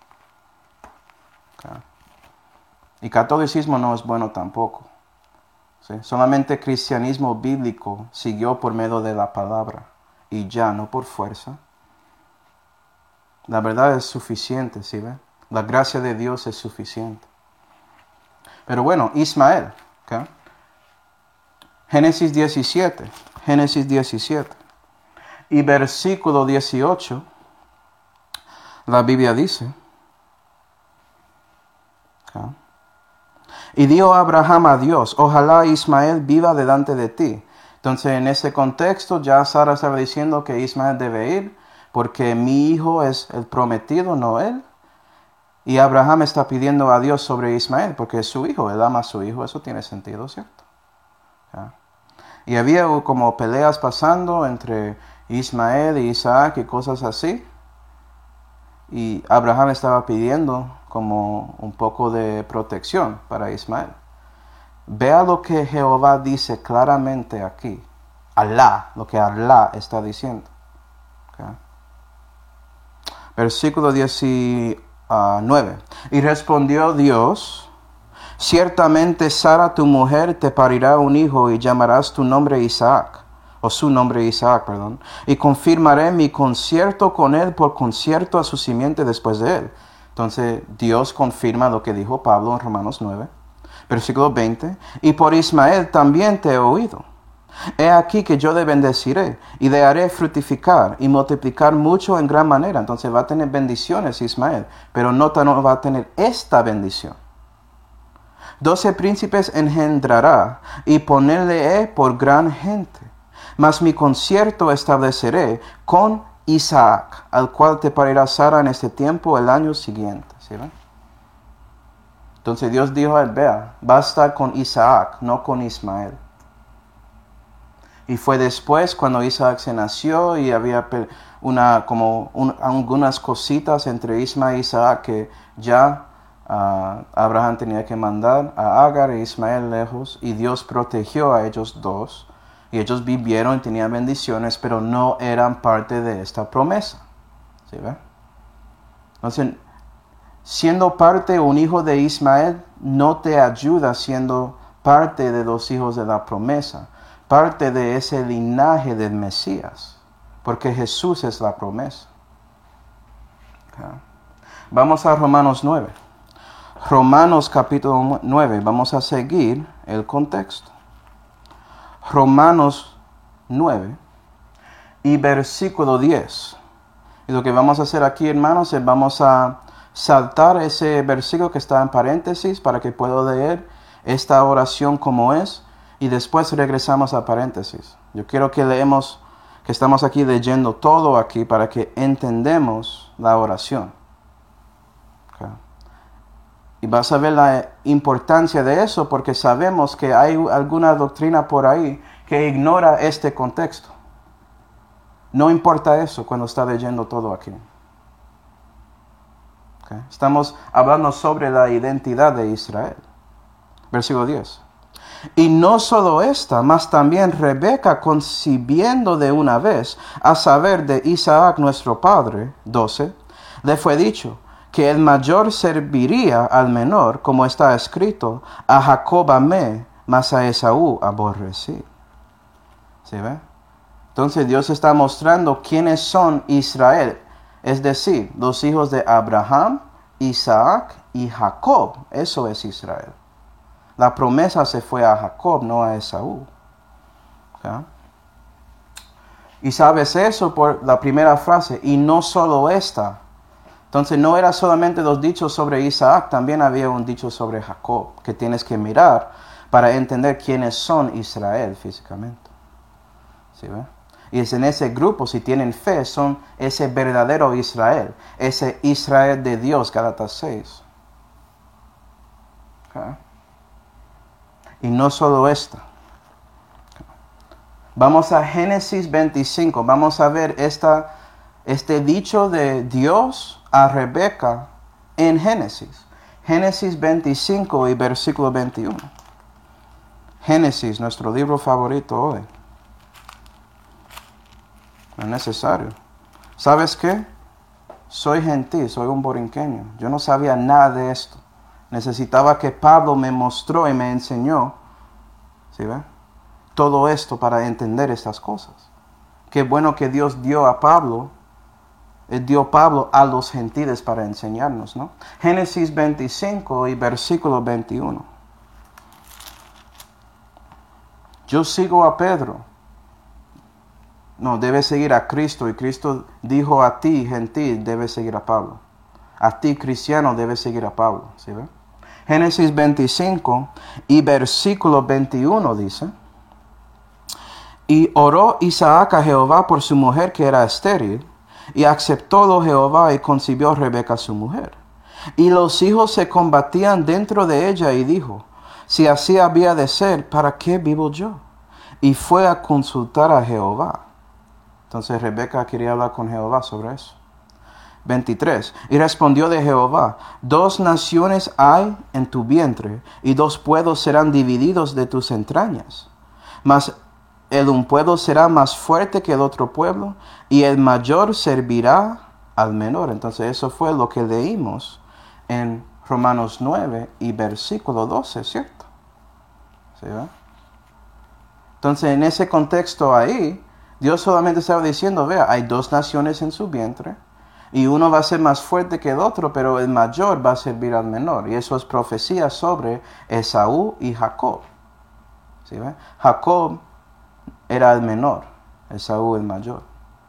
Okay. Y catolicismo no es bueno tampoco. ¿Sí? Solamente cristianismo bíblico siguió por medio de la palabra y ya, no por fuerza. La verdad es suficiente, ¿sí ve? La gracia de Dios es suficiente. Pero bueno, Ismael, ¿okay? Génesis diecisiete, Génesis diecisiete. Y versículo dieciocho, la Biblia dice: ¿okay? Y dijo Abraham a Dios: ojalá Ismael viva delante de ti. Entonces, en este contexto, ya Sara estaba diciendo que Ismael debe ir, porque mi hijo es el prometido, no él. Y Abraham está pidiendo a Dios sobre Ismael, porque es su hijo, él ama a su hijo, eso tiene sentido, ¿cierto? ¿Ya? Y había como peleas pasando entre Ismael y Isaac y cosas así. Y Abraham estaba pidiendo como un poco de protección para Ismael. Vea lo que Jehová dice claramente aquí. Alá, lo que Alá está diciendo. ¿Okay? Versículo diecinueve. Y respondió Dios: ciertamente Sara tu mujer te parirá un hijo y llamarás tu nombre Isaac, o su nombre Isaac, perdón, y confirmaré mi concierto con él por concierto a su simiente después de él. Entonces Dios confirma lo que dijo Pablo en Romanos nueve, versículo veinte, y por Ismael también te he oído. He aquí que yo te bendeciré y le haré fructificar y multiplicar mucho en gran manera. Entonces va a tener bendiciones Ismael, pero no, no va a tener esta bendición. Doce príncipes engendrará y ponerle he por gran gente. Mas mi concierto estableceré con Isaac, al cual te parirá Sara en este tiempo el año siguiente. ¿Sí ven? Entonces Dios dijo a él: vea, va a estar con Isaac, no con Ismael. Y fue después cuando Isaac se nació y había una, como un, algunas cositas entre Ismael y Isaac que ya uh, Abraham tenía que mandar a Agar e Ismael lejos, y Dios protegió a ellos dos. Y ellos vivieron y tenían bendiciones, pero no eran parte de esta promesa. ¿Sí ve? Entonces, siendo parte un hijo de Ismael no te ayuda siendo parte de los hijos de la promesa, parte de ese linaje del Mesías, porque Jesús es la promesa. Okay. Vamos a Romanos nueve. Romanos capítulo nueve, vamos a seguir el contexto. Romanos nueve y versículo diez. Y lo que vamos a hacer aquí, hermanos, es vamos a saltar ese versículo que está en paréntesis para que pueda leer esta oración como es, y después regresamos a paréntesis. Yo quiero que leemos, que estamos aquí leyendo todo aquí para que entendamos la oración. Okay. Y vas a ver la importancia de eso, porque sabemos que hay alguna doctrina por ahí que ignora este contexto. No importa eso cuando está leyendo todo aquí. Okay. Estamos hablando sobre la identidad de Israel. Versículo diez. Y no solo esta, mas también Rebeca, concibiendo de una vez, a saber de Isaac nuestro padre, doce, le fue dicho: que el mayor serviría al menor, como está escrito, a Jacob amé, mas a Esaú aborrecí. ¿Sí ve? Entonces Dios está mostrando quiénes son Israel, es decir, los hijos de Abraham, Isaac y Jacob. Eso es Israel. La promesa se fue a Jacob, no a Esaú. ¿Okay? Y sabes eso por la primera frase, y no solo esta. Entonces no era solamente los dichos sobre Isaac, también había un dicho sobre Jacob, que tienes que mirar para entender quiénes son Israel físicamente. ¿Sí ve? Y es en ese grupo, si tienen fe, son ese verdadero Israel, ese Israel de Dios, Gálatas seis. Okay. Y no solo esta. Vamos a Génesis veinticinco, vamos a ver esta, este dicho de Dios a Rebeca en Génesis. Génesis veinticinco y versículo veintiuno. Génesis, nuestro libro favorito hoy. No es necesario. ¿Sabes qué? Soy gentil, soy un borinqueño. Yo no sabía nada de esto. Necesitaba que Pablo me mostró y me enseñó. ¿Sí ve? Todo esto para entender estas cosas. Qué bueno que Dios dio a Pablo, eh, dio Pablo a los gentiles para enseñarnos, ¿no? Génesis veinticinco y versículo veintiuno. Yo sigo a Pedro. No, debes seguir a Cristo, y Cristo dijo a ti, gentil, debes seguir a Pablo. A ti, cristiano, debes seguir a Pablo. ¿Sí ve? Génesis veinticinco y versículo veintiuno dice: Y oró Isaac a Jehová por su mujer que era estéril, y aceptólo Jehová y concibió Rebeca su mujer. Y los hijos se combatían dentro de ella, y dijo: Si así había de ser, ¿para qué vivo yo? Y fue a consultar a Jehová. Entonces Rebeca quería hablar con Jehová sobre eso. veintitrés. Y respondió de Jehová: Dos naciones hay en tu vientre, y dos pueblos serán divididos de tus entrañas. Mas el un pueblo será más fuerte que el otro pueblo, y el mayor servirá al menor. Entonces eso fue lo que leímos en Romanos nueve y versículo doce, ¿cierto? ¿Sí, va? Entonces en ese contexto ahí, Dios solamente estaba diciendo, vea, hay dos naciones en su vientre, y uno va a ser más fuerte que el otro, pero el mayor va a servir al menor. Y eso es profecía sobre Esaú y Jacob. ¿Sí ve? Jacob era el menor, Esaú el mayor.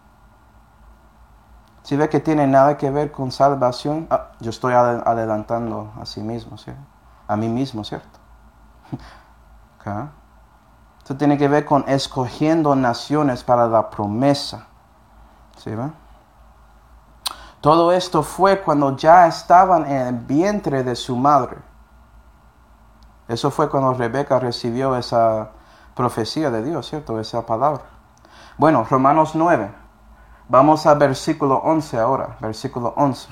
¿Sí ve que tiene nada que ver con salvación? Ah, yo estoy adelantando a sí mismo, ¿cierto? A mí mismo, ¿cierto? Okay. Esto tiene que ver con escogiendo naciones para la promesa. ¿Sí ve? Todo esto fue cuando ya estaban en el vientre de su madre. Eso fue cuando Rebeca recibió esa profecía de Dios, ¿cierto? Esa palabra. Bueno, Romanos nueve. Vamos a versículo once ahora. Versículo once.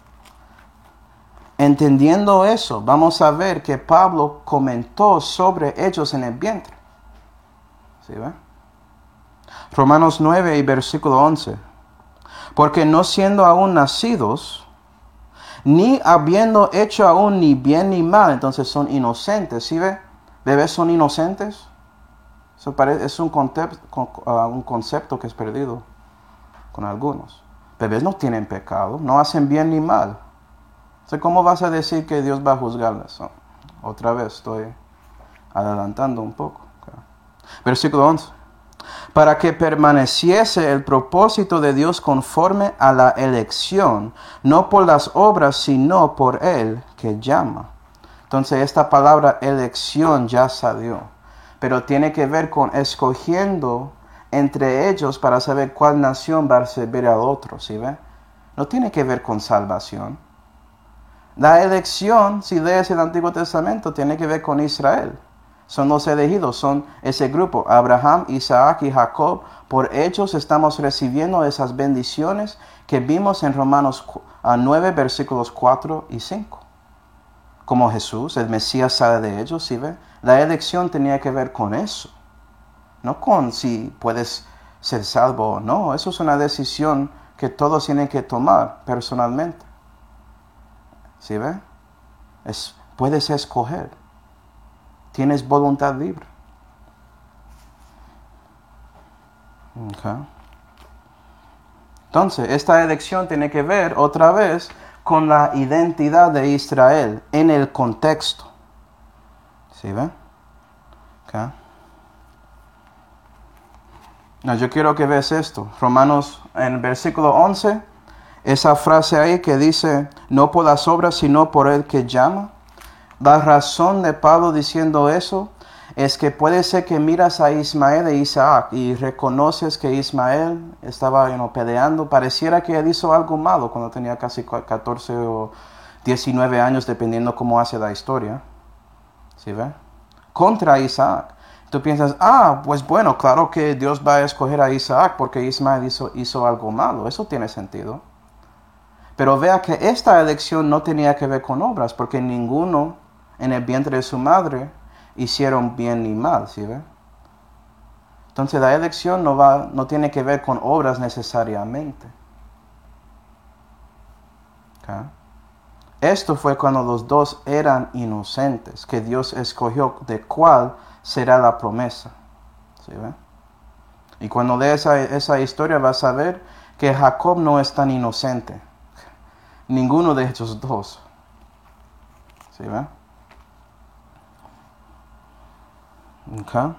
Entendiendo eso, vamos a ver que Pablo comentó sobre ellos en el vientre. ¿Sí ve? Romanos nueve y versículo once. Porque no siendo aún nacidos, ni habiendo hecho aún ni bien ni mal, entonces son inocentes. ¿Sí ve? ¿Bebés son inocentes? Eso parece, es un concepto, un concepto que es perdido con algunos. Bebés no tienen pecado, no hacen bien ni mal. Entonces, ¿cómo vas a decir que Dios va a juzgarles? Oh, otra vez estoy adelantando un poco. Okay. Versículo once. Para que permaneciese el propósito de Dios conforme a la elección, no por las obras, sino por Él que llama. Entonces esta palabra elección ya salió, pero tiene que ver con escogiendo entre ellos para saber cuál nación va a servir al otro, ¿sí ve? No tiene que ver con salvación. La elección, si lees el Antiguo Testamento, tiene que ver con Israel. Son los elegidos, son ese grupo, Abraham, Isaac y Jacob. Por ellos estamos recibiendo esas bendiciones que vimos en Romanos nueve, versículos cuatro y cinco. Como Jesús, el Mesías sale de ellos, ¿sí ve? La elección tenía que ver con eso. No con si puedes ser salvo o no. Eso es una decisión que todos tienen que tomar personalmente. ¿Sí ve? Es, puedes escoger. Tienes voluntad libre. Okay. Entonces, esta elección tiene que ver otra vez con la identidad de Israel en el contexto. ¿Sí ve? Okay. No, yo quiero que veas esto. Romanos, en el versículo once, esa frase ahí que dice, no por las obras, sino por el que llama. La razón de Pablo diciendo eso es que puede ser que miras a Ismael e Isaac y reconoces que Ismael estaba you know, peleando. Pareciera que él hizo algo malo cuando tenía casi catorce o diecinueve años, dependiendo cómo hace la historia. ¿Sí ve? Contra Isaac. Tú piensas, ah, pues bueno, claro que Dios va a escoger a Isaac porque Ismael hizo, hizo algo malo. Eso tiene sentido. Pero vea que esta elección no tenía que ver con obras, porque ninguno en el vientre de su madre hicieron bien ni mal, ¿sí ve? Entonces la elección no, va, no tiene que ver con obras necesariamente. ¿Okay? Esto fue cuando los dos eran inocentes, que Dios escogió de cuál será la promesa. ¿Sí ve? Y cuando lees esa, esa historia vas a ver que Jacob no es tan inocente. Ninguno de estos dos. ¿Sí ve? Okay.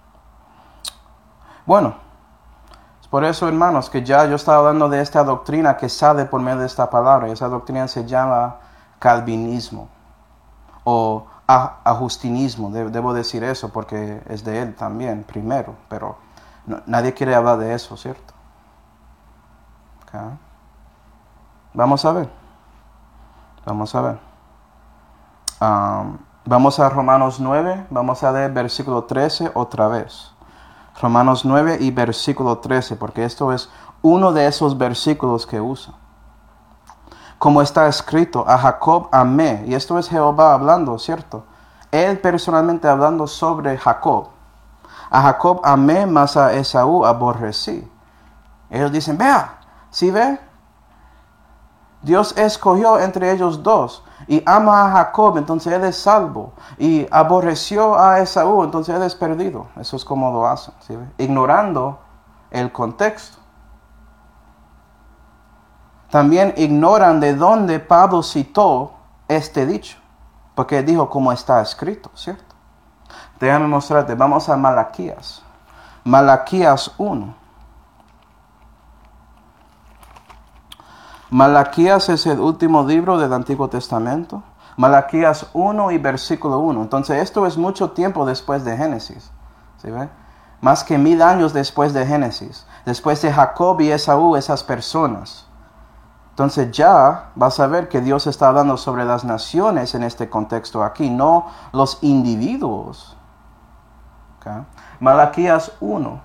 Bueno, es por eso, hermanos, que ya yo estaba hablando de esta doctrina que sale por medio de esta palabra. Y esa doctrina se llama calvinismo o ajustinismo. Debo decir eso porque es de él también, primero. Pero no, nadie quiere hablar de eso, ¿cierto? Okay. Vamos a ver. Vamos a ver. Um, vamos a Romanos nueve. Vamos a leer versículo trece otra vez. Romanos nueve y versículo trece, porque esto es uno de esos versículos que usa. Como está escrito, a Jacob amé. Y esto es Jehová hablando, ¿cierto? Él personalmente hablando sobre Jacob. A Jacob amé, mas a Esaú aborrecí. Ellos dicen, vea, ¿sí ve? Dios escogió entre ellos dos y ama a Jacob, entonces él es salvo. Y aborreció a Esaú, entonces él es perdido. Eso es como lo hacen, ¿sí ve? Ignorando el contexto. También ignoran de dónde Pablo citó este dicho. Porque dijo como está escrito, ¿cierto? Déjame mostrarte, vamos a Malaquías. Malaquías uno. Malaquías es el último libro del Antiguo Testamento. Malaquías uno y versículo uno. Entonces esto es mucho tiempo después de Génesis. ¿Sí ve? Más que mil años después de Génesis. Después de Jacob y Esaú, esas personas. Entonces ya vas a ver que Dios está hablando sobre las naciones en este contexto aquí, no los individuos. ¿Okay? Malaquías uno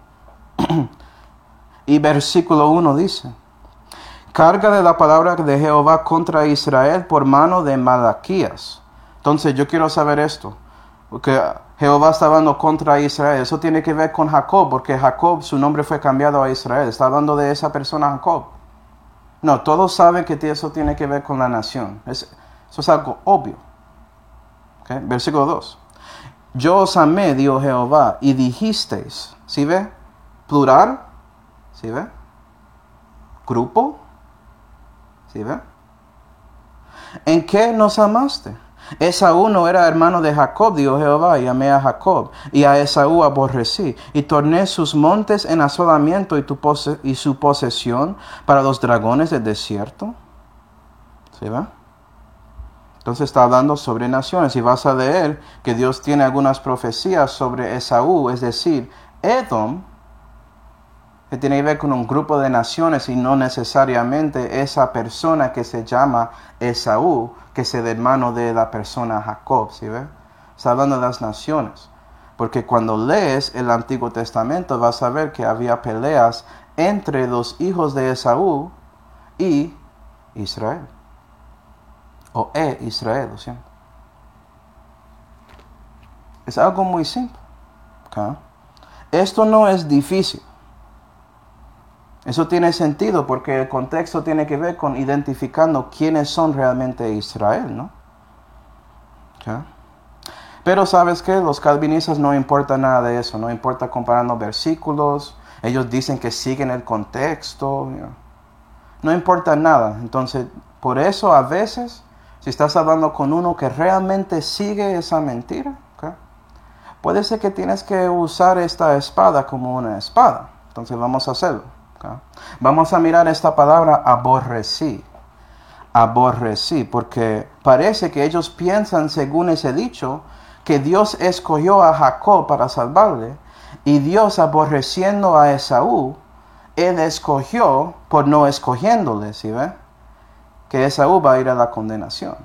y versículo uno dice: carga de la palabra de Jehová contra Israel por mano de Malaquías. Entonces yo quiero saber esto, porque Jehová está hablando contra Israel. Eso tiene que ver con Jacob, porque Jacob, su nombre fue cambiado a Israel. Está hablando de esa persona Jacob. No, todos saben que eso tiene que ver con la nación. Es, eso es algo obvio. ¿Okay? Versículo dos. Yo os amé, dijo Jehová, y dijisteis. ¿Sí ve? Plural. ¿Sí ve? Grupo. ¿Sí ve? ¿En qué nos amaste? Esaú no era hermano de Jacob, dijo Jehová, y amé a Jacob, y a Esaú aborrecí, y torné sus montes en asolamiento y, tu pose- y su posesión para los dragones del desierto. ¿Sí ve? Entonces está hablando sobre naciones, y vas a leer que Dios tiene algunas profecías sobre Esaú, es decir, Edom, que tiene que ver con un grupo de naciones y no necesariamente esa persona que se llama Esaú, que es el hermano de la persona Jacob, ¿sí ve? Está hablando de las naciones. Porque cuando lees el Antiguo Testamento vas a ver que había peleas entre los hijos de Esaú y Israel. O E Israel, lo siento. Es algo muy simple. ¿Okay? Esto no es difícil. Eso tiene sentido porque el contexto tiene que ver con identificando quiénes son realmente Israel, ¿no? ¿Okay? Pero ¿sabes qué? Los calvinistas no importa nada de eso, no importa comparando versículos, ellos dicen que siguen el contexto, you know. No importa nada. Entonces, por eso a veces, si estás hablando con uno que realmente sigue esa mentira, ¿okay? Puede ser que tienes que usar esta espada como una espada. Entonces vamos a hacerlo. ¿Okay? Vamos a mirar esta palabra aborrecí. Aborrecí, porque parece que ellos piensan, según ese dicho, que Dios escogió a Jacob para salvarle, y Dios aborreciendo a Esaú, Él escogió por no escogiéndole, ¿sí ve? Que Esaú va a ir a la condenación.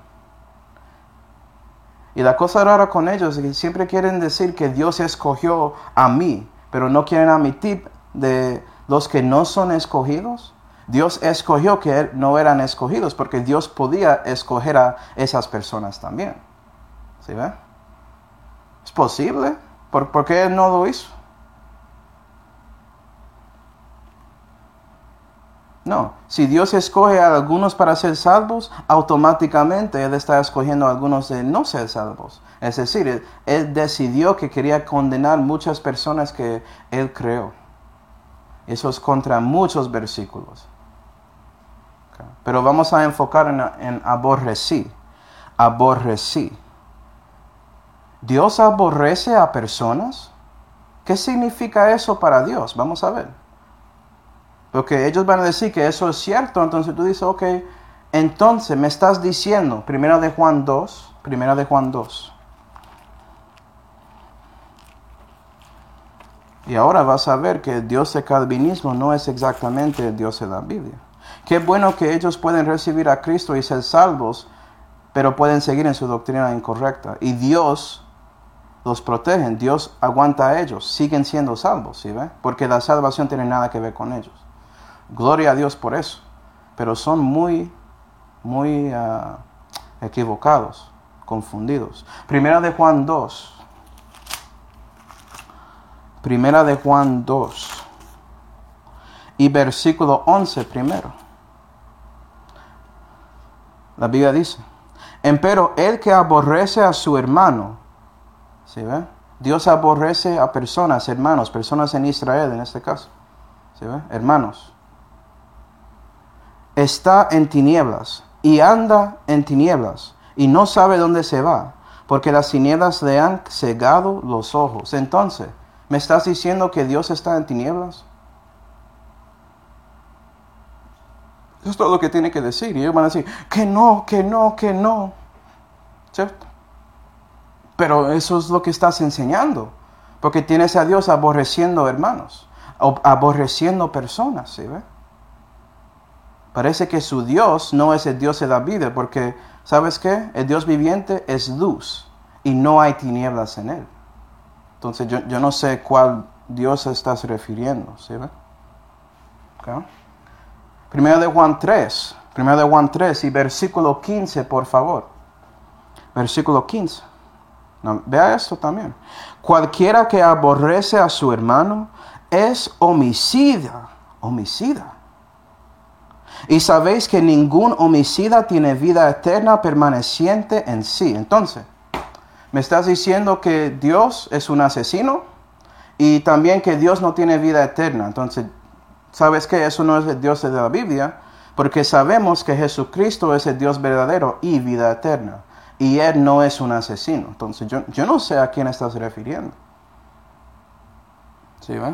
Y la cosa rara con ellos es que siempre quieren decir que Dios escogió a mí, pero no quieren admitir de los que no son escogidos. Dios escogió que no eran escogidos, porque Dios podía escoger a esas personas también. ¿Sí ve? ¿Es posible? ¿Por, ¿por qué Él no lo hizo? No. Si Dios escoge a algunos para ser salvos, automáticamente Él está escogiendo a algunos de no ser salvos. Es decir, Él, él decidió que quería condenar muchas personas que Él creó. Eso es contra muchos versículos. Okay. Pero vamos a enfocar en, en aborrecí. Aborrecí. ¿Dios aborrece a personas? ¿Qué significa eso para Dios? Vamos a ver. Porque ellos van a decir que eso es cierto, entonces tú dices, ok, entonces me estás diciendo, primera de Juan dos, primera de Juan dos. Y ahora vas a ver que el Dios del calvinismo no es exactamente el Dios de la Biblia. Qué bueno que ellos pueden recibir a Cristo y ser salvos, pero pueden seguir en su doctrina incorrecta. Y Dios los protege, Dios aguanta a ellos, siguen siendo salvos, ¿sí ve? Porque la salvación tiene nada que ver con ellos. Gloria a Dios por eso. Pero son muy, muy uh, equivocados, confundidos. Primera de Juan dos. Primera de Juan dos. Y versículo once primero. La Biblia dice, empero el que aborrece a su hermano, ¿sí ve? Dios aborrece a personas, hermanos, personas en Israel en este caso, ¿sí ve? Hermanos. Está en tinieblas y anda en tinieblas y no sabe dónde se va, porque las tinieblas le han cegado los ojos. Entonces, ¿me estás diciendo que Dios está en tinieblas? Eso es todo lo que tiene que decir. Y ellos van a decir, que no, que no, que no. ¿Cierto? Pero eso es lo que estás enseñando. Porque tienes a Dios aborreciendo hermanos, aborreciendo personas, ¿sí ve? Parece que su Dios no es el Dios de la Biblia, porque, ¿sabes qué? El Dios viviente es luz y no hay tinieblas en él. Entonces yo, yo no sé cuál Dios estás refiriendo, ¿sí ve? Okay. Primera de Juan tres, Primera de Juan tres y versículo quince, por favor. Versículo quince. No, vea esto también. Cualquiera que aborrece a su hermano es homicida, homicida. Y sabéis que ningún homicida tiene vida eterna permaneciente en sí. Entonces, ¿me estás diciendo que Dios es un asesino? Y también que Dios no tiene vida eterna. Entonces, ¿sabes qué? Eso no es el Dios de la Biblia, porque sabemos que Jesucristo es el Dios verdadero y vida eterna. Y Él no es un asesino. Entonces, yo, yo no sé a quién estás refiriendo. ¿Sí ve?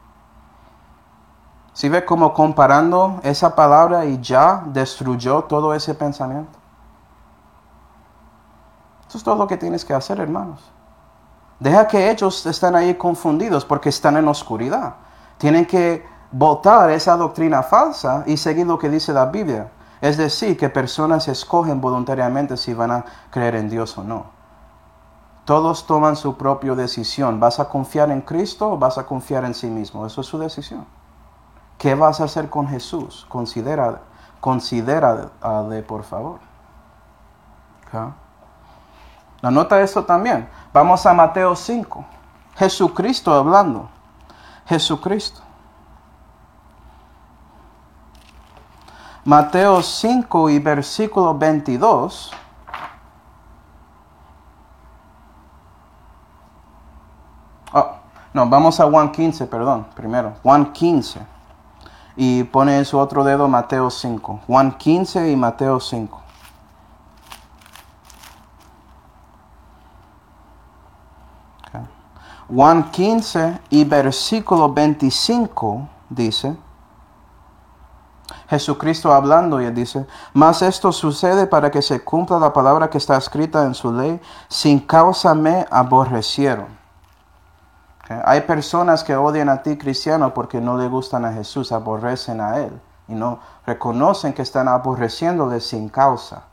¿Sí ve cómo comparando esa palabra y ya destruyó todo ese pensamiento? Eso es todo lo que tienes que hacer, hermanos. Deja que ellos estén ahí confundidos porque están en oscuridad. Tienen que botar esa doctrina falsa y seguir lo que dice la Biblia. Es decir, que personas escogen voluntariamente si van a creer en Dios o no. Todos toman su propia decisión. ¿Vas a confiar en Cristo o vas a confiar en sí mismo? Eso es su decisión. ¿Qué vas a hacer con Jesús? Considera, considérale, por favor. ¿Okay? Anota esto también. Vamos a Mateo cinco. Jesucristo hablando. Jesucristo. Mateo cinco y versículo veintidós. Oh, no, vamos a Juan quince, perdón, primero. Juan quince. Y pone en su otro dedo Mateo cinco. Juan quince y Mateo cinco. Okay. Juan quince y versículo veinticinco dice, Jesucristo hablando y él dice, mas esto sucede para que se cumpla la palabra que está escrita en su ley, sin causa me aborrecieron. Okay. Hay personas que odian a ti, cristiano, porque no le gustan a Jesús, aborrecen a Él y no reconocen que están aborreciéndole sin causa.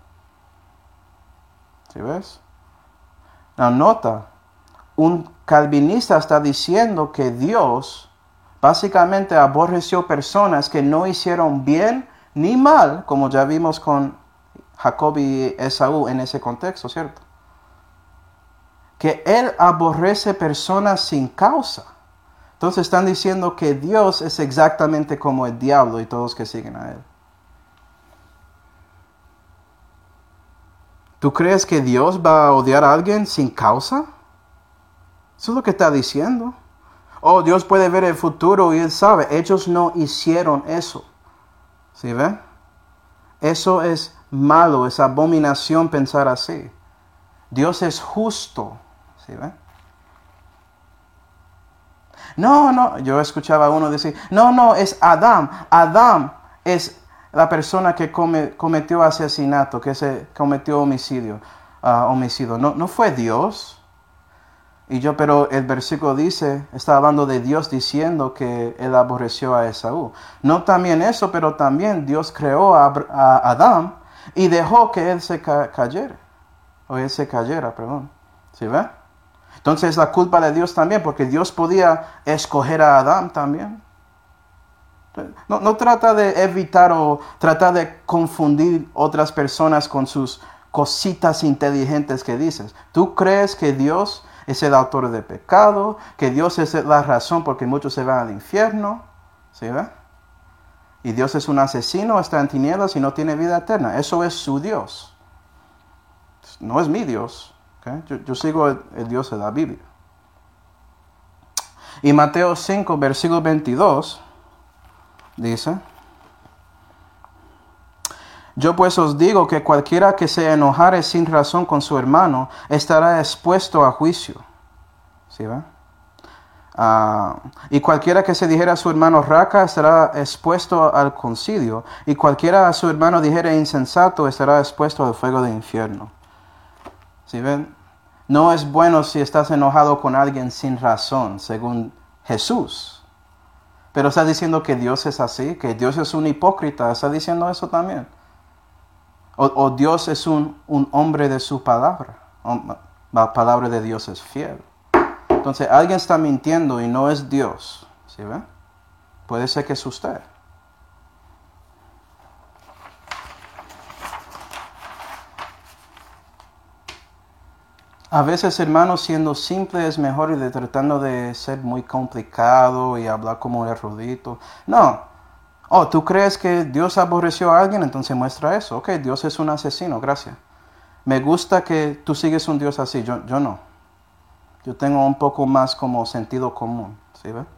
¿Sí ves? La nota, un calvinista está diciendo que Dios básicamente aborreció personas que no hicieron bien ni mal, como ya vimos con Jacob y Esaú en ese contexto, ¿cierto? Que Él aborrece personas sin causa. Entonces están diciendo que Dios es exactamente como el diablo y todos que siguen a Él. ¿Tú crees que Dios va a odiar a alguien sin causa? Eso es lo que está diciendo. Oh, Dios puede ver el futuro y Él sabe. Ellos no hicieron eso. ¿Sí ven? Eso es malo, es abominación pensar así. Dios es justo. ¿Sí ven? No, no, yo escuchaba a uno decir, no, no, es Adán. Adán es la persona que come, cometió asesinato, que se cometió homicidio. Uh, homicidio. No, no fue Dios. Y yo, pero el versículo dice, está hablando de Dios diciendo que Él aborreció a Esaú. No también eso, pero también Dios creó a, a Adán y dejó que Él se ca cayera. O Él se cayera, perdón. ¿Sí ve? Entonces la culpa de Dios también, porque Dios podía escoger a Adán también. No, no trata de evitar o trata de confundir otras personas con sus cositas inteligentes que dices. ¿Tú crees que Dios es el autor del pecado, que Dios es la razón porque muchos se van al infierno? ¿Sí ve? Y Dios es un asesino, está en tinieblas y no tiene vida eterna? Eso es su Dios. No es mi Dios. ¿Okay? Yo, yo sigo el, el Dios de la Biblia. Y Mateo cinco, versículo veintidós, dice, yo pues os digo que cualquiera que se enojare sin razón con su hermano estará expuesto a juicio. ¿Sí va? Uh, y cualquiera que se dijera a su hermano raca estará expuesto al concilio. Y cualquiera a su hermano dijera insensato estará expuesto al fuego del infierno. ¿Sí ven? No es bueno si estás enojado con alguien sin razón, según Jesús. Pero está diciendo que Dios es así, que Dios es un hipócrita. ¿Está diciendo eso también? O, o Dios es un, un hombre de su palabra. La palabra de Dios es fiel. Entonces, alguien está mintiendo y no es Dios. ¿Sí ve? Puede ser que es usted. A veces, hermanos, siendo simple es mejor y de tratando de ser muy complicado y hablar como erudito. No. Oh, ¿tú crees que Dios aborreció a alguien? Entonces muestra eso. Ok, Dios es un asesino, gracias. Me gusta que tú sigues un Dios así, yo, yo no. Yo tengo un poco más como sentido común, ¿sí ve?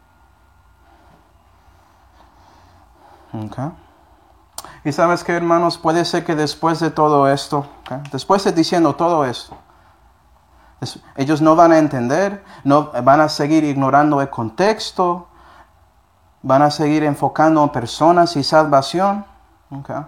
Okay. Y sabes qué, hermanos, puede ser que después de todo esto, okay, después de diciendo todo esto, ellos no van a entender, no van a seguir ignorando el contexto, van a seguir enfocando en personas y salvación. Okay.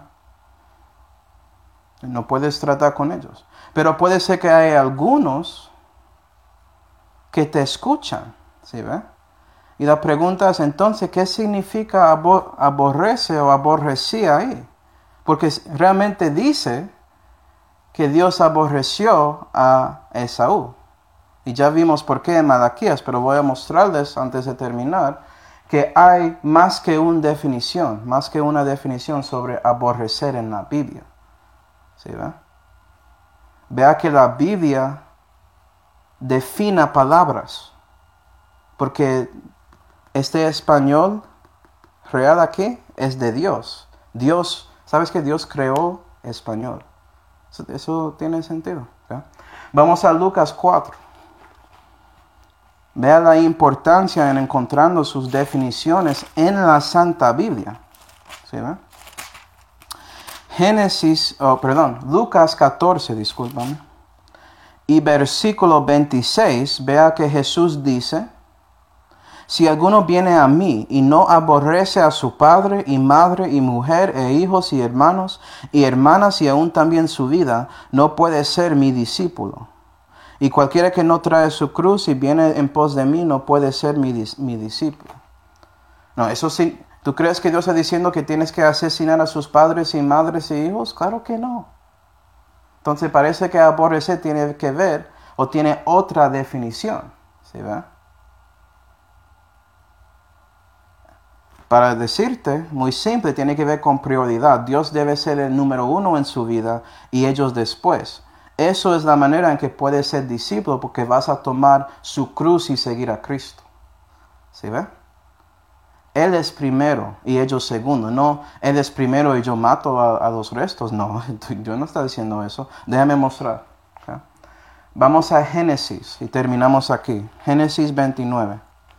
No puedes tratar con ellos. Pero puede ser que hay algunos que te escuchan. ¿Sí ve? Y la pregunta es entonces, ¿qué significa abor- aborrece o aborrecía ahí? Porque realmente dice que Dios aborreció a Esaú. Y ya vimos por qué en Malaquías, pero voy a mostrarles antes de terminar que hay más que una definición, más que una definición sobre aborrecer en la Biblia. ¿Sí ve? Vea que la Biblia defina palabras, porque este español real aquí es de Dios. Dios ¿Sabes que Dios creó español? Eso, eso tiene sentido. ¿Okay? Vamos a Lucas cuatro. Vea la importancia en encontrando sus definiciones en la Santa Biblia. ¿Sí, ve? Génesis, oh, perdón, Lucas catorce, discúlpame. Y versículo veintiséis, vea que Jesús dice: si alguno viene a mí y no aborrece a su padre y madre y mujer e hijos y hermanos y hermanas y aún también su vida, no puede ser mi discípulo. Y cualquiera que no trae su cruz y viene en pos de mí no puede ser mi, mi discípulo. No, eso sí. ¿Tú crees que Dios está diciendo que tienes que asesinar a sus padres y madres e hijos? Claro que no. Entonces parece que aborrecer tiene que ver o tiene otra definición. ¿Sí ve? Para decirte, muy simple, tiene que ver con prioridad. Dios debe ser el número uno en su vida y ellos después. Eso es la manera en que puedes ser discípulo, porque vas a tomar su cruz y seguir a Cristo. ¿Sí ve? Él es primero y ellos segundo. No, Él es primero y yo mato a, a los restos. No, yo no estoy diciendo eso. Déjame mostrar. ¿Okay? Vamos a Génesis y terminamos aquí. Génesis veintinueve.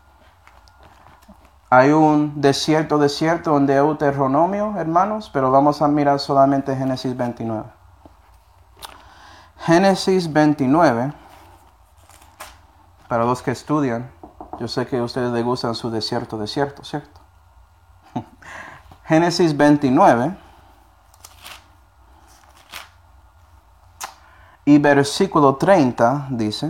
Hay un desierto, desierto en Deuteronomio, hermanos, pero vamos a mirar solamente Génesis veintinueve. Génesis veintinueve, para los que estudian, yo sé que a ustedes les gustan su desierto, desierto, ¿cierto? Génesis veintinueve y versículo treinta dice: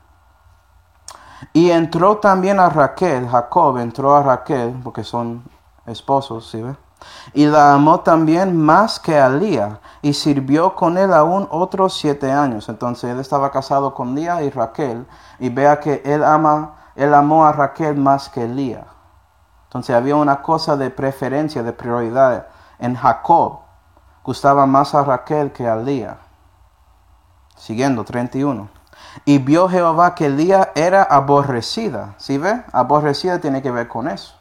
y entró también a Raquel, Jacob entró a Raquel, porque son esposos, ¿sí ve? Y la amó también más que a Lía, y sirvió con él aún otros siete años. Entonces él estaba casado con Lía y Raquel, y vea que él ama, él amó a Raquel más que Lía. Entonces había una cosa de preferencia, de prioridad. En Jacob gustaba más a Raquel que a Lía. Siguiendo, treinta y uno. Y vio Jehová que Lía era aborrecida. ¿Sí ve? Aborrecida tiene que ver con eso.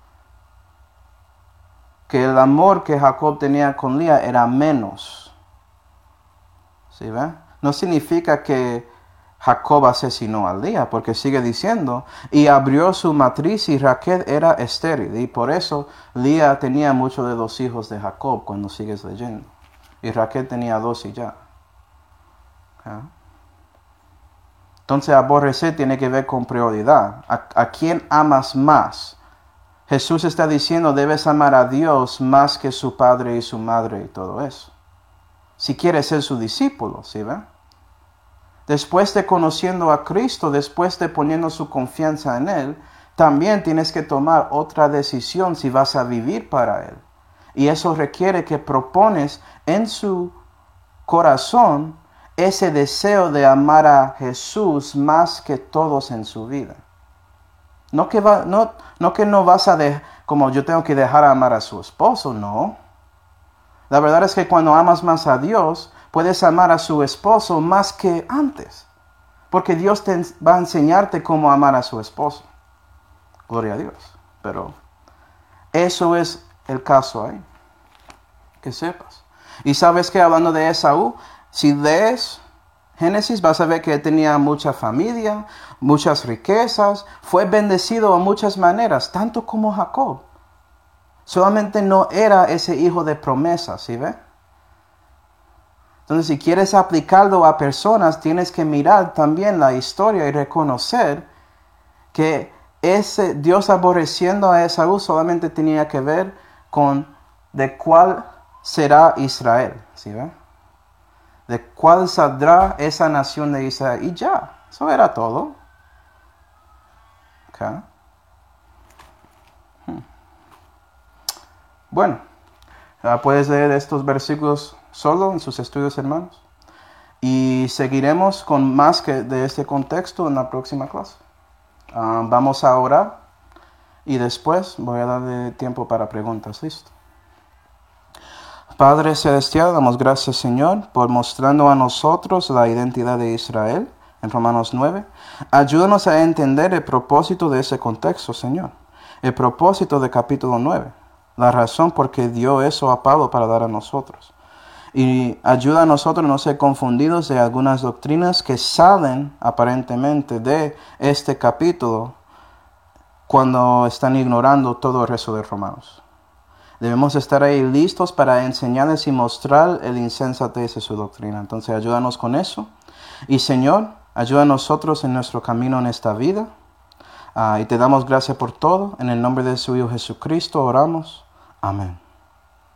Que el amor que Jacob tenía con Lía era menos. ¿Sí ve? No significa que Jacob asesinó a Lía, porque sigue diciendo: y abrió su matriz y Raquel era estéril. Y por eso Lía tenía muchos de los hijos de Jacob, cuando sigues leyendo. Y Raquel tenía dos y ya. ¿Ah? Entonces aborrecer tiene que ver con prioridad. ¿A, a quién amas más? Jesús está diciendo: debes amar a Dios más que su padre y su madre y todo eso. Si quieres ser su discípulo, ¿sí ve? Después de conociendo a Cristo, después de poniendo su confianza en Él, también tienes que tomar otra decisión si vas a vivir para Él. Y eso requiere que propones en su corazón ese deseo de amar a Jesús más que todos en su vida. No que, va, no, no que no vas a dejar, como yo tengo que dejar de amar a su esposo, no. La verdad es que cuando amas más a Dios, puedes amar a su esposo más que antes. Porque Dios te va a enseñarte cómo amar a su esposo. Gloria a Dios. Pero eso es el caso ahí. Que sepas. Y sabes que hablando de Esaú, si lees Génesis, vas a ver que él tenía mucha familia, muchas riquezas, fue bendecido de muchas maneras, tanto como Jacob. Solamente no era ese hijo de promesa, ¿sí ve? Entonces, si quieres aplicarlo a personas, tienes que mirar también la historia y reconocer que ese Dios aborreciendo a Esaú solamente tenía que ver con de cuál será Israel, ¿sí ve? De cuál saldrá esa nación de Israel. Y ya, eso era todo. Okay. Hmm. Bueno, puedes leer estos versículos solo en sus estudios, hermanos. Y seguiremos con más que de este contexto en la próxima clase. Uh, vamos a orar y después voy a darle tiempo para preguntas. ¿Listo? Padre Celestial, damos gracias, Señor, por mostrando a nosotros la identidad de Israel en Romanos nueve. Ayúdanos a entender el propósito de ese contexto, Señor. El propósito de capítulo nueve. la razón por qué dio eso a Pablo para dar a nosotros. Y ayuda a nosotros a no ser confundidos de algunas doctrinas que salen aparentemente de este capítulo cuando están ignorando todo el resto de Romanos. Debemos estar ahí listos para enseñarles y mostrar el insensatez de su doctrina. Entonces ayúdanos con eso. Y Señor, ayuda a nosotros en nuestro camino en esta vida. Uh, y te damos gracias por todo. En el nombre de su Hijo Jesucristo oramos. Amén.